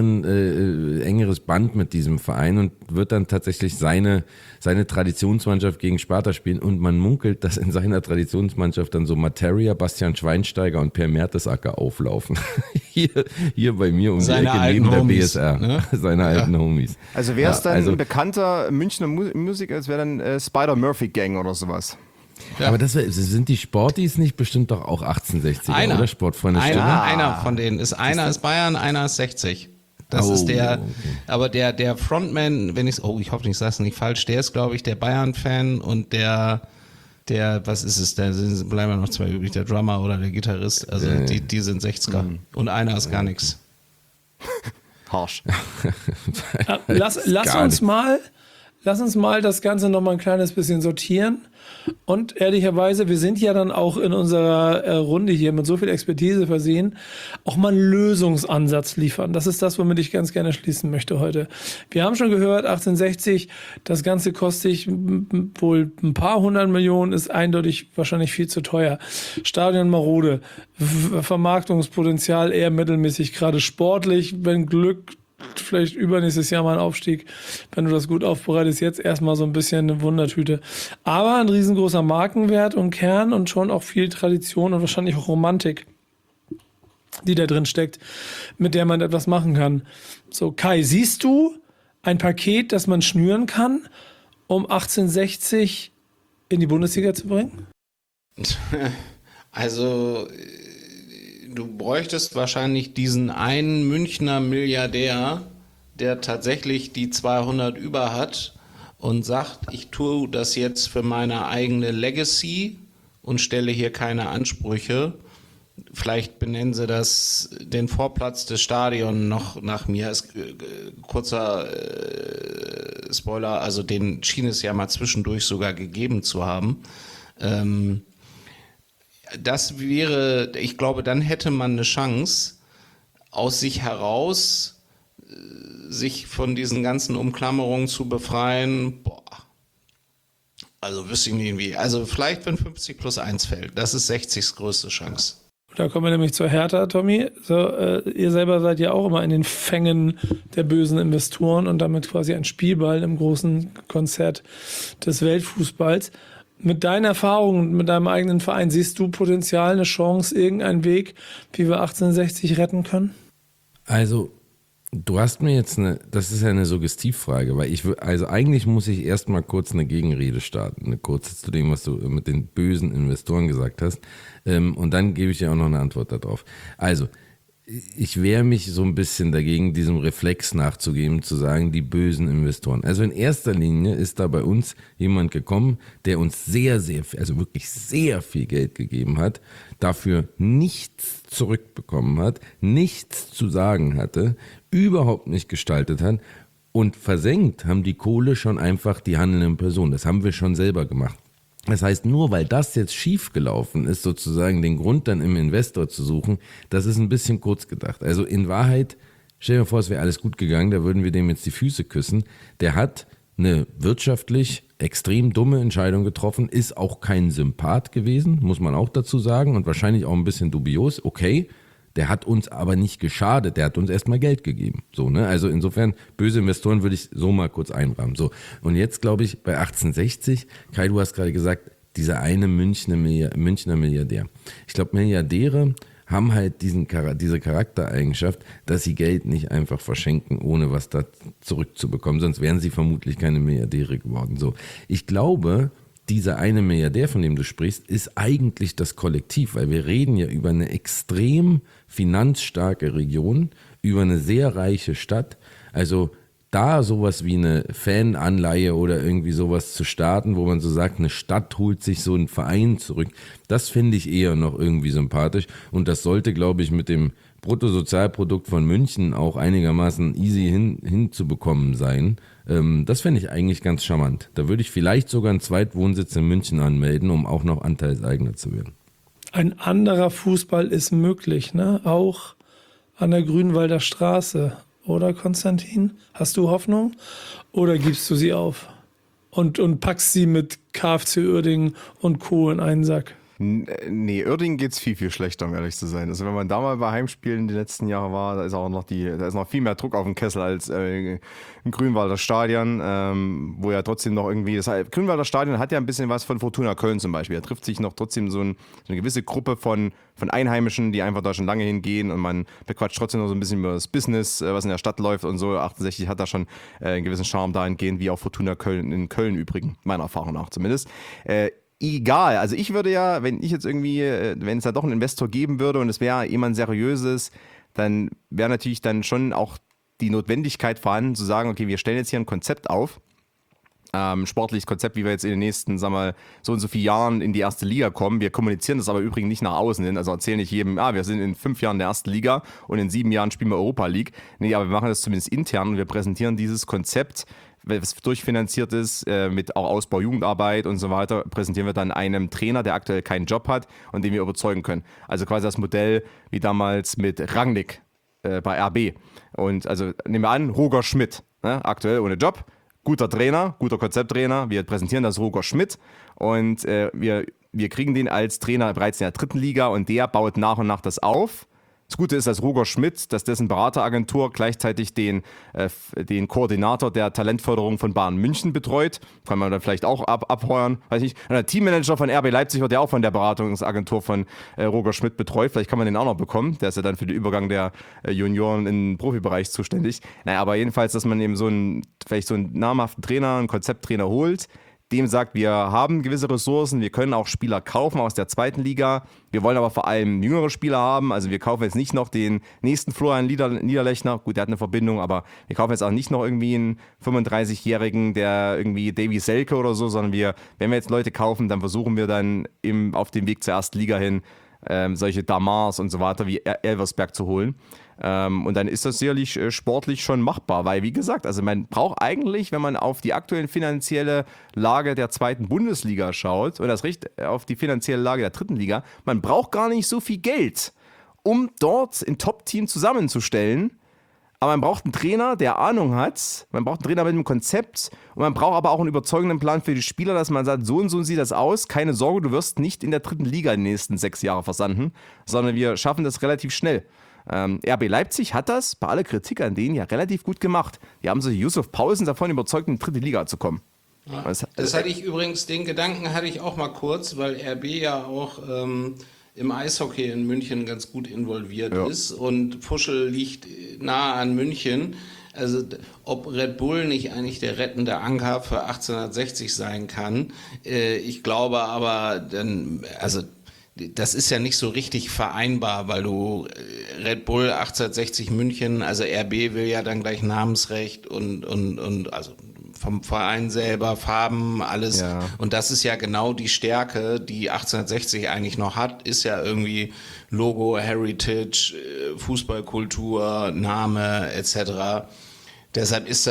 engeres Band mit diesem Verein und wird dann tatsächlich seine Traditionsmannschaft gegen Sparta spielen und man munkelt, dass in seiner Traditionsmannschaft dann so Materia, Bastian Schweinsteiger und Per Mertesacker auflaufen. hier bei mir um die Ecke neben der Homies, BSR. Ne? Seine alten Homies. Also wäre es dann ein bekannter Münchner Musiker, es wäre dann Spider-Murphy-Gang oder sowas. Ja. Aber sind die Sportis nicht bestimmt doch auch 1860er oder Sportfreunde? Einer von denen ist ist Bayern, einer ist 60. Das ist der, okay. Aber der Frontman, ich hoffe, ich sage es nicht falsch, der ist, glaube ich, der Bayern-Fan und der, was ist es, da bleiben noch 2 übrig, der Drummer oder der Gitarrist, also die sind 60er und einer ist gar nichts. Harsch. Lass uns mal das Ganze noch mal ein kleines bisschen sortieren. Und ehrlicherweise, wir sind ja dann auch in unserer Runde hier mit so viel Expertise versehen, auch mal einen Lösungsansatz liefern. Das ist das, womit ich ganz gerne schließen möchte heute. Wir haben schon gehört, 1860, das Ganze kostet wohl ein paar 100 Millionen, ist eindeutig wahrscheinlich viel zu teuer. Stadion marode, Vermarktungspotenzial eher mittelmäßig, gerade sportlich, wenn Glück, vielleicht übernächstes Jahr mal ein Aufstieg, wenn du das gut aufbereitest, jetzt erstmal so ein bisschen eine Wundertüte. Aber ein riesengroßer Markenwert und Kern und schon auch viel Tradition und wahrscheinlich auch Romantik, die da drin steckt, mit der man etwas machen kann. So, Kai, siehst du ein Paket, das man schnüren kann, um 1860 in die Bundesliga zu bringen? Also du bräuchtest wahrscheinlich diesen einen Münchner Milliardär, der tatsächlich die 200 über hat und sagt, ich tue das jetzt für meine eigene Legacy und stelle hier keine Ansprüche. vielleicht benennen sie das den Vorplatz des Stadions noch nach mir. Kurzer Spoiler, also den schien es ja mal zwischendurch sogar gegeben zu haben. Das wäre, ich glaube, dann hätte man eine Chance, aus sich heraus sich von diesen ganzen Umklammerungen zu befreien. Also wüsste ich nicht wie. Also vielleicht, wenn 50+1 fällt. Das ist 60s größte Chance. Da kommen wir nämlich zur Hertha, Tommy. So, ihr selber seid ja auch immer in den Fängen der bösen Investoren und damit quasi ein Spielball im großen Konzert des Weltfußballs. Mit deinen Erfahrungen, mit deinem eigenen Verein, siehst du Potenzial, eine Chance, irgendeinen Weg, wie wir 1860 retten können? Also, du hast mir jetzt das ist ja eine Suggestivfrage, weil also eigentlich muss ich erstmal kurz eine Gegenrede starten, eine kurze zu dem, was du mit den bösen Investoren gesagt hast. Und dann gebe ich dir auch noch eine Antwort darauf. Also, ich wehre mich so ein bisschen dagegen, diesem Reflex nachzugeben, zu sagen, die bösen Investoren. Also in erster Linie ist da bei uns jemand gekommen, der uns sehr, sehr viel, also wirklich sehr viel Geld gegeben hat, dafür nichts zurückbekommen hat, nichts zu sagen hatte, überhaupt nicht gestaltet hat und versenkt haben die Kohle schon einfach die handelnden Personen. Das haben wir schon selber gemacht. Das heißt, nur weil das jetzt schiefgelaufen ist, sozusagen den Grund dann im Investor zu suchen, das ist ein bisschen kurz gedacht. Also in Wahrheit, stell dir vor, es wäre alles gut gegangen, da würden wir dem jetzt die Füße küssen. Der hat eine wirtschaftlich extrem dumme Entscheidung getroffen, ist auch kein Sympath gewesen, muss man auch dazu sagen, und wahrscheinlich auch ein bisschen dubios. Okay, der hat uns aber nicht geschadet, der hat uns erstmal Geld gegeben. So, ne? Also insofern, böse Investoren würde ich so mal kurz einrahmen. So. Und jetzt glaube ich, bei 1860, Kai, du hast gerade gesagt, dieser eine Münchner Milliardär. Ich glaube, Milliardäre haben halt diese Charaktereigenschaft, dass sie Geld nicht einfach verschenken, ohne was da zurückzubekommen. Sonst wären sie vermutlich keine Milliardäre geworden. So. Ich glaube, dieser eine Milliardär, von dem du sprichst, ist eigentlich das Kollektiv, weil wir reden ja über eine extrem finanzstarke Region, über eine sehr reiche Stadt. Also da sowas wie eine Fananleihe oder irgendwie sowas zu starten, wo man so sagt, eine Stadt holt sich so einen Verein zurück, das finde ich eher noch irgendwie sympathisch und das sollte, glaube ich, mit dem Bruttosozialprodukt von München auch einigermaßen easy hinzubekommen sein. Das fände ich eigentlich ganz charmant. Da würde ich vielleicht sogar einen Zweitwohnsitz in München anmelden, um auch noch Anteilseigner zu werden. Ein anderer Fußball ist möglich, ne? Auch an der Grünwalder Straße. Oder, Konstantin? Hast du Hoffnung? Oder gibst du sie auf? Und packst sie mit KFC Uerdingen und Co. in einen Sack? Nee, Uerdingen geht's viel, viel schlechter, um ehrlich zu sein. Also wenn man da mal bei Heimspielen die letzten Jahre war, da ist auch noch viel mehr Druck auf dem Kessel als im Grünwalder Stadion, wo ja trotzdem noch irgendwie, Grünwalder Stadion hat ja ein bisschen was von Fortuna Köln zum Beispiel. Da trifft sich noch trotzdem so eine gewisse Gruppe von Einheimischen, die einfach da schon lange hingehen und man bequatscht trotzdem noch so ein bisschen über das Business, was in der Stadt läuft und so. 68 hat da schon einen gewissen Charme dahingehend, wie auch Fortuna Köln in Köln übrigens, meiner Erfahrung nach zumindest. Egal, also ich würde ja, wenn es da doch einen Investor geben würde und es wäre jemand Seriöses, dann wäre natürlich dann schon auch die Notwendigkeit vorhanden zu sagen, okay, wir stellen jetzt hier ein Konzept auf, sportliches Konzept, wie wir jetzt in den nächsten, so und so vielen Jahren in die erste Liga kommen. Wir kommunizieren das aber übrigens nicht nach außen hin, also erzählen nicht jedem, wir sind in 5 Jahren in der ersten Liga und in 7 Jahren spielen wir Europa League. Nee, aber wir machen das zumindest intern und wir präsentieren dieses Konzept, was durchfinanziert ist, mit auch Ausbau Jugendarbeit und so weiter, präsentieren wir dann einem Trainer, der aktuell keinen Job hat und den wir überzeugen können. Also quasi das Modell wie damals mit Rangnick bei RB. Und also nehmen wir an, Roger Schmidt, ne, aktuell ohne Job, guter Trainer, guter Konzepttrainer, wir präsentieren das Roger Schmidt und wir kriegen den als Trainer bereits in der 3. Liga und der baut nach und nach das auf. Das Gute ist, dass Roger Schmidt, dass dessen Berateragentur gleichzeitig den Koordinator der Talentförderung von Bayern München betreut. Kann man dann vielleicht auch abheuern, weiß nicht. Und der Teammanager von RB Leipzig wird ja auch von der Beratungsagentur von Roger Schmidt betreut. Vielleicht kann man den auch noch bekommen. Der ist ja dann für den Übergang der Junioren in den Profibereich zuständig. Naja, aber jedenfalls, dass man eben vielleicht so einen namhaften Trainer, einen Konzepttrainer holt, dem sagt, wir haben gewisse Ressourcen, wir können auch Spieler kaufen aus der 2. Liga, wir wollen aber vor allem jüngere Spieler haben, also wir kaufen jetzt nicht noch den nächsten Florian Niederlechner, gut, der hat eine Verbindung, aber wir kaufen jetzt auch nicht noch irgendwie einen 35-Jährigen, der irgendwie Davy Selke oder so, sondern wenn wir jetzt Leute kaufen, dann versuchen wir dann auf dem Weg zur 1. Liga hin solche Damars und so weiter wie Elversberg zu holen. Und dann ist das sicherlich sportlich schon machbar, weil wie gesagt, also man braucht eigentlich, wenn man auf die aktuelle finanzielle Lage der 2. Bundesliga schaut und das Recht auf die finanzielle Lage der 3. Liga, man braucht gar nicht so viel Geld, um dort ein Top-Team zusammenzustellen. Aber man braucht einen Trainer, der Ahnung hat, man braucht einen Trainer mit einem Konzept und man braucht aber auch einen überzeugenden Plan für die Spieler, dass man sagt, so und so sieht das aus, keine Sorge, du wirst nicht in der 3. Liga in den nächsten 6 Jahren versanden, sondern wir schaffen das relativ schnell. RB Leipzig hat das, bei aller Kritik an denen, ja relativ gut gemacht. Die haben sich Yusuf Paulsen davon überzeugt, in die 3. Liga zu kommen. Ja, das hatte ich übrigens, den Gedanken hatte ich auch mal kurz, weil RB ja auch im Eishockey in München ganz gut involviert ist und Fuschel liegt nahe an München. Also ob Red Bull nicht eigentlich der rettende Anker für 1860 sein kann, ich glaube aber dann, also das ist ja nicht so richtig vereinbar, weil du Red Bull 1860 München, also RB will ja dann gleich Namensrecht und also vom Verein selber, Farben, alles. Ja. Und das ist ja genau die Stärke, die 1860 eigentlich noch hat, ist ja irgendwie Logo, Heritage, Fußballkultur, Name etc. Deshalb ist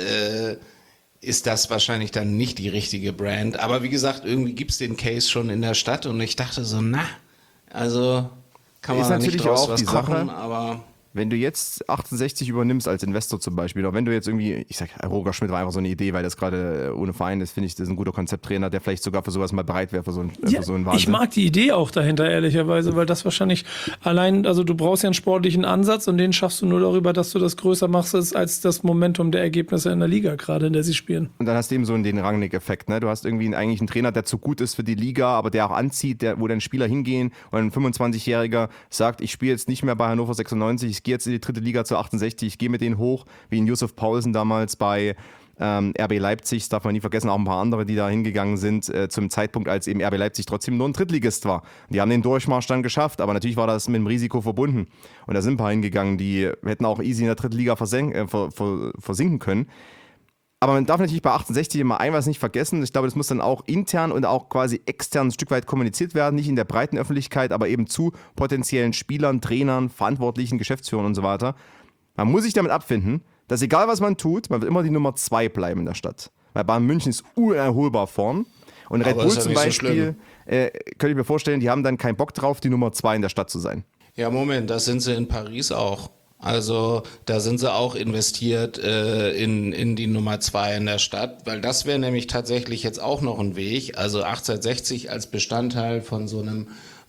das wahrscheinlich dann nicht die richtige Brand. Aber wie gesagt, irgendwie gibt es den Case schon in der Stadt und ich dachte so, also kann man nicht draus was kochen, aber... Wenn du jetzt 1860 übernimmst als Investor zum Beispiel, oder wenn du jetzt irgendwie, ich sag, Roger Schmidt war einfach so eine Idee, weil das gerade ohne Verein ist, finde ich, das ist ein guter Konzepttrainer, der vielleicht sogar für sowas mal bereit wäre, für so einen Wahnsinn. Ich mag die Idee auch dahinter, ehrlicherweise, weil das wahrscheinlich allein, also du brauchst ja einen sportlichen Ansatz und den schaffst du nur darüber, dass du das größer machst als das Momentum der Ergebnisse in der Liga gerade, in der sie spielen. Und dann hast du eben so den Rangnick-Effekt, ne? Du hast irgendwie eigentlich einen Trainer, der zu gut ist für die Liga, aber der auch anzieht, wo dann Spieler hingehen und ein 25-Jähriger sagt, ich spiele jetzt nicht mehr bei Hannover 96, ich gehe jetzt in die 3. Liga zu 68, ich gehe mit denen hoch, wie in Yusuf Paulsen damals bei RB Leipzig, das darf man nie vergessen, auch ein paar andere, die da hingegangen sind, zum Zeitpunkt, als eben RB Leipzig trotzdem nur ein Drittligist war. Die haben den Durchmarsch dann geschafft, aber natürlich war das mit dem Risiko verbunden. Und da sind ein paar hingegangen, die hätten auch easy in der 3. Liga versinken können. Aber man darf natürlich bei 68 immer ein was nicht vergessen. Ich glaube, das muss dann auch intern und auch quasi extern ein Stück weit kommuniziert werden. Nicht in der breiten Öffentlichkeit, aber eben zu potenziellen Spielern, Trainern, Verantwortlichen, Geschäftsführern und so weiter. Man muss sich damit abfinden, dass egal was man tut, man wird immer die Nummer 2 bleiben in der Stadt. Weil Bayern München ist unerholbar vorn. Und Red Bull zum Beispiel, könnte ich mir vorstellen, die haben dann keinen Bock drauf, die Nummer 2 in der Stadt zu sein. Ja, Moment, das sind sie in Paris auch. Also da sind sie auch investiert in die Nummer 2 in der Stadt, weil das wäre nämlich tatsächlich jetzt auch noch ein Weg. Also 1860 als Bestandteil von so einem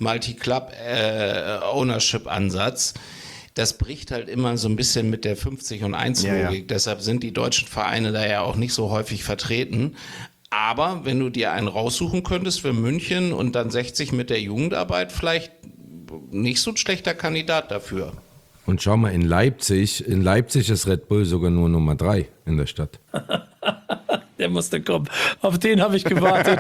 Multi-Club-Ownership-Ansatz. Das bricht halt immer so ein bisschen mit der 50 und 1 Logik. Ja. Deshalb sind die deutschen Vereine da ja auch nicht so häufig vertreten. Aber wenn du dir einen raussuchen könntest für München und dann 60 mit der Jugendarbeit, vielleicht nicht so ein schlechter Kandidat dafür. Und schau mal, in Leipzig ist Red Bull sogar nur Nummer 3 in der Stadt. Der musste kommen. Auf den habe ich gewartet.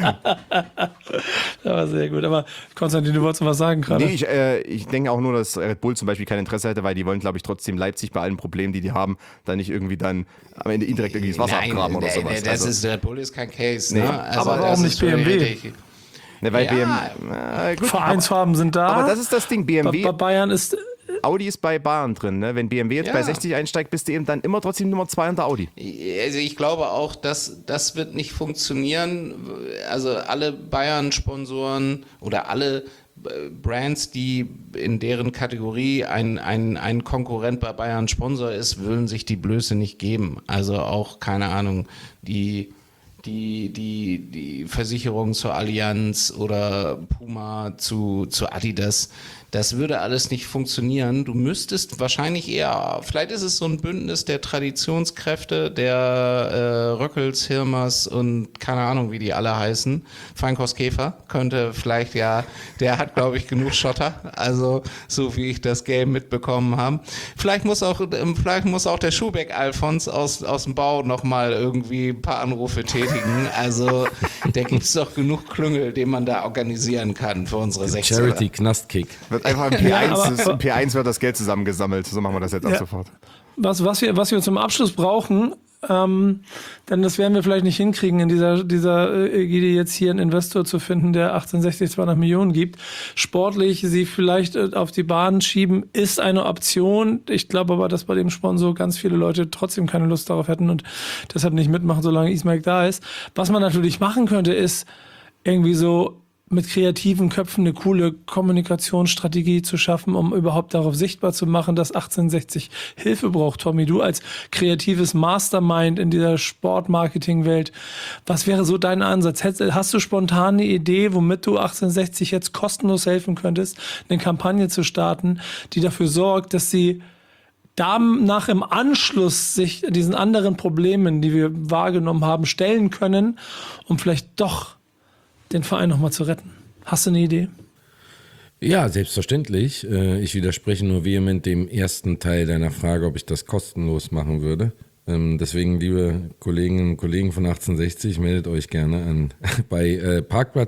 Das war sehr gut. Aber Konstantin, du wolltest was sagen gerade? Nee, ich denke auch nur, dass Red Bull zum Beispiel kein Interesse hätte, weil die wollen, glaube ich, trotzdem Leipzig bei allen Problemen, die haben, da nicht irgendwie dann am Ende indirekt irgendwie das Wasser abgraben oder sowas. Red Bull ist kein Case. Ne? Also, aber warum nicht BMW? Ne, weil gut, Vereinsfarben sind da. Aber das ist das Ding, BMW. Bei Bayern ist... Audi ist bei Bayern drin, ne? Wenn BMW jetzt bei 60 einsteigt, bist du eben dann immer trotzdem Nummer 2 unter Audi. Also ich glaube auch, dass das wird nicht funktionieren. Also alle Bayern-Sponsoren oder alle Brands, die in deren Kategorie ein Konkurrent bei Bayern Sponsor ist, würden sich die Blöße nicht geben. Also auch, keine Ahnung, die Versicherung zur Allianz oder Puma zu Adidas, das würde alles nicht funktionieren. Du müsstest wahrscheinlich eher, vielleicht ist es so ein Bündnis der Traditionskräfte, der Röckels, Hirmers und keine Ahnung, wie die alle heißen. Feinkos Käfer könnte vielleicht, ja, der hat, glaube ich, genug Schotter, also so wie ich das Game mitbekommen habe. Vielleicht muss auch der Schubeck Alfons aus dem Bau nochmal irgendwie ein paar Anrufe tätigen. Also da gibt es doch genug Klüngel, den man da organisieren kann für unsere 60er. Charity Knastkick. Einfach im P1 wird das Geld zusammengesammelt. So machen wir das jetzt ab sofort. Was wir zum Abschluss brauchen, denn das werden wir vielleicht nicht hinkriegen, in dieser Ägide jetzt hier einen Investor zu finden, der 1860 200 Millionen gibt. Sportlich sie vielleicht auf die Bahn schieben, ist eine Option. Ich glaube aber, dass bei dem Sponsor ganz viele Leute trotzdem keine Lust darauf hätten und deshalb nicht mitmachen, solange Ismail da ist. Was man natürlich machen könnte, ist irgendwie so mit kreativen Köpfen eine coole Kommunikationsstrategie zu schaffen, um überhaupt darauf sichtbar zu machen, dass 1860 Hilfe braucht. Tommy, du als kreatives Mastermind in dieser Sportmarketing-Welt, was wäre so dein Ansatz? Hast du spontan eine Idee, womit du 1860 jetzt kostenlos helfen könntest, eine Kampagne zu starten, die dafür sorgt, dass sie danach im Anschluss sich diesen anderen Problemen, die wir wahrgenommen haben, stellen können, um vielleicht doch den Verein nochmal zu retten? Hast du eine Idee? Ja, selbstverständlich. Ich widerspreche nur vehement dem ersten Teil deiner Frage, ob ich das kostenlos machen würde. Deswegen, liebe Kolleginnen und Kollegen von 1860, meldet euch gerne an bei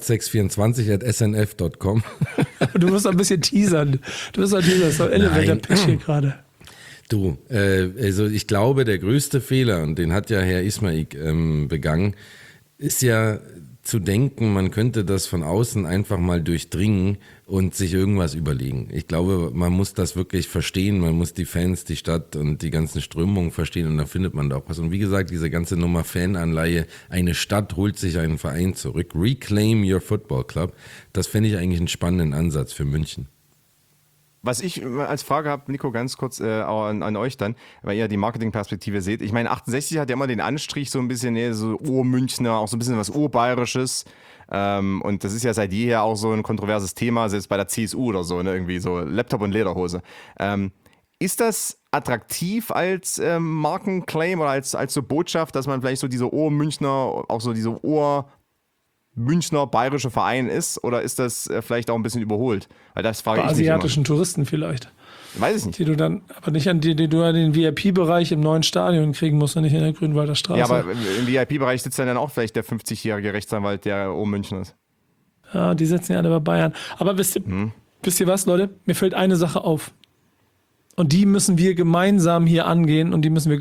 parkplatz624@snf.com. Du musst ein bisschen teasern. Das ist doch Elevator Pitch hier gerade. Du, also ich glaube, der größte Fehler, und den hat ja Herr Ismail begangen, ist ja zu denken, man könnte das von außen einfach mal durchdringen und sich irgendwas überlegen. Ich glaube, man muss das wirklich verstehen, man muss die Fans, die Stadt und die ganzen Strömungen verstehen und dann findet man da auch was. Und wie gesagt, diese ganze Nummer Fananleihe, eine Stadt holt sich einen Verein zurück, reclaim your football club, das fände ich eigentlich einen spannenden Ansatz für München. Was ich als Frage habe, Nico, ganz kurz an euch dann, weil ihr die Marketingperspektive seht. Ich meine, 1860 hat ja immer den Anstrich so ein bisschen so Urmünchner, auch so ein bisschen was Urbayerisches. Und das ist ja seit jeher auch so ein kontroverses Thema, selbst bei der CSU oder so, ne? Irgendwie so Laptop und Lederhose. Ist das attraktiv als Markenclaim oder als so Botschaft, dass man vielleicht so diese Urmünchner, auch so diese Münchner bayerische Verein ist, oder ist das vielleicht auch ein bisschen überholt? Weil das frage ich mich asiatischen Touristen vielleicht. Weiß ich nicht. Die du dann, aber nicht an die du an den VIP-Bereich im neuen Stadion kriegen musst und nicht in der Grünwalder Straße. Ja, aber im VIP-Bereich sitzt dann auch vielleicht der 50-jährige Rechtsanwalt, der München ist. Ja, die sitzen ja alle bei Bayern. Aber wisst ihr was, Leute? Mir fällt eine Sache auf. Und die müssen wir gemeinsam hier angehen und die müssen wir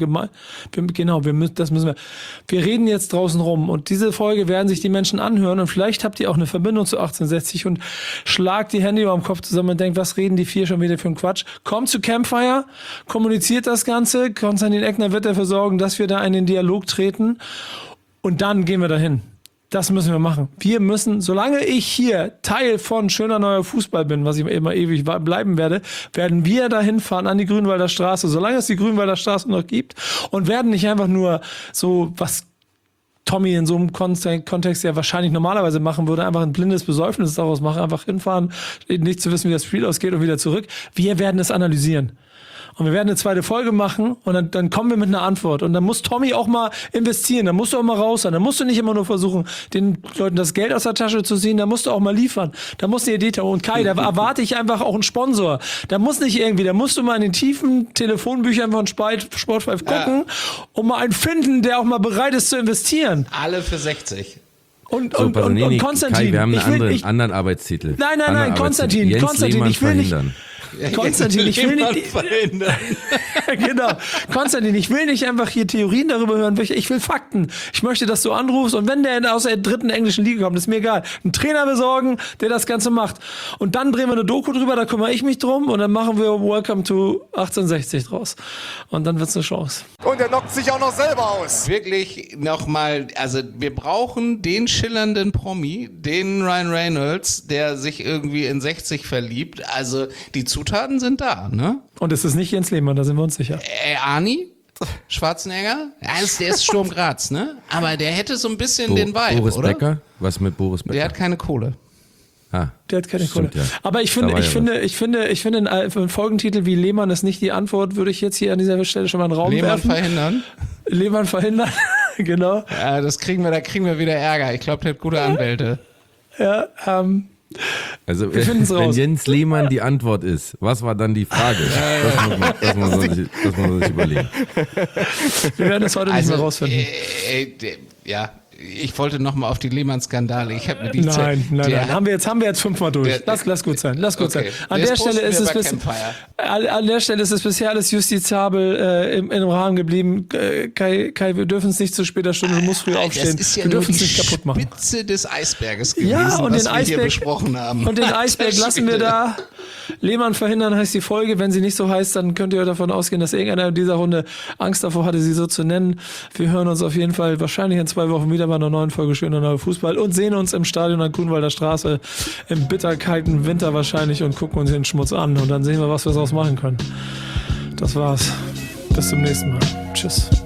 Wir reden jetzt draußen rum und diese Folge werden sich die Menschen anhören und vielleicht habt ihr auch eine Verbindung zu 1860 und schlagt die Hände über dem Kopf zusammen und denkt, was reden die vier schon wieder für einen Quatsch? Kommt zu Campfire, kommuniziert das Ganze, Konstantin Eckner wird dafür sorgen, dass wir da in den Dialog treten und dann gehen wir dahin. Das müssen wir machen. Wir müssen, solange ich hier Teil von Schöner Neuer Fußball bin, was ich immer ewig bleiben werde, werden wir dahin fahren an die Grünwalder Straße, solange es die Grünwalder Straße noch gibt und werden nicht einfach nur so, was Tommy in so einem Kontext ja wahrscheinlich normalerweise machen würde, einfach ein blindes Besäufnis daraus machen, einfach hinfahren, nicht zu wissen, wie das Spiel ausgeht und wieder zurück. Wir werden es analysieren. Und wir werden eine zweite Folge machen und dann kommen wir mit einer Antwort. Und dann muss Tommy auch mal investieren, dann musst du auch mal raus sein. Dann musst du nicht immer nur versuchen, den Leuten das Geld aus der Tasche zu ziehen, dann musst du auch mal liefern. Da muss eine Idee. Und Kai, da erwarte ich einfach auch einen Sponsor. Da muss nicht irgendwie, da musst du mal in den tiefen Telefonbüchern von Sport 5 gucken und mal einen finden, der auch mal bereit ist zu investieren. Alle für 60. Und Konstantin. Kai, wir haben einen anderen Arbeitstitel. Nein, Konstantin, ich will nicht. Konstantin, ich will nicht. Genau. Konstantin, ich will nicht einfach hier Theorien darüber hören. Ich will Fakten. Ich möchte, dass du anrufst und wenn der aus der dritten englischen Liga kommt, ist mir egal. Einen Trainer besorgen, der das Ganze macht. Und dann drehen wir eine Doku drüber, da kümmere ich mich drum und dann machen wir Welcome to 1860 draus. Und dann wird's eine Chance. Und er knockt sich auch noch selber aus. Wirklich nochmal, also wir brauchen den schillernden Promi, den Ryan Reynolds, der sich irgendwie in 60 verliebt. Also die Zutaten sind da, ne? Und es ist nicht Jens Lehmann, da sind wir uns sicher. Arnie? Schwarzenegger? Ja, der ist Sturm Graz, ne? Aber der hätte so ein bisschen den Vibe, Boris oder? Becker? Was mit Boris Becker? Der hat keine Kohle. Der hat keine Kohle. Ja. Aber ich finde, einen Folgentitel wie Lehmann ist nicht die Antwort, würde ich jetzt hier an dieser Stelle schon mal einen Raum werfen. Lehmann verhindern, genau. Ja, da kriegen wir wieder Ärger. Ich glaube, der hat gute Anwälte. Ja, also wenn Jens Lehmann die Antwort ist, was war dann die Frage? Das muss man sich überlegen. Wir werden das heute nicht mehr rausfinden. Ja, ich wollte nochmal auf die Lehmann-Skandale. Ich habe mir die Nein. Haben wir jetzt 5-mal durch. Lass gut sein. Okay. An der Stelle ist es bisher alles justizabel im Rahmen geblieben. Kai, wir dürfen es nicht zu später Stunde, du musst früh aufstehen. Das ist ja wir dürfen nur es nicht kaputt machen. Die Spitze des Eisberges gewesen, Ja, und was den wir Eisberg hier besprochen haben. Und den Eisberg lassen wir da. Lehmann verhindern heißt die Folge. Wenn sie nicht so heißt, dann könnt ihr davon ausgehen, dass irgendeiner in dieser Runde Angst davor hatte, sie so zu nennen. Wir hören uns auf jeden Fall wahrscheinlich in 2 Wochen wieder bei einer neuen Folge Schöner Neuer Fußball und sehen uns im Stadion an Grünwalder Straße im bitterkalten Winter wahrscheinlich und gucken uns den Schmutz an. Und dann sehen wir, was wir daraus machen können. Das war's. Bis zum nächsten Mal. Tschüss.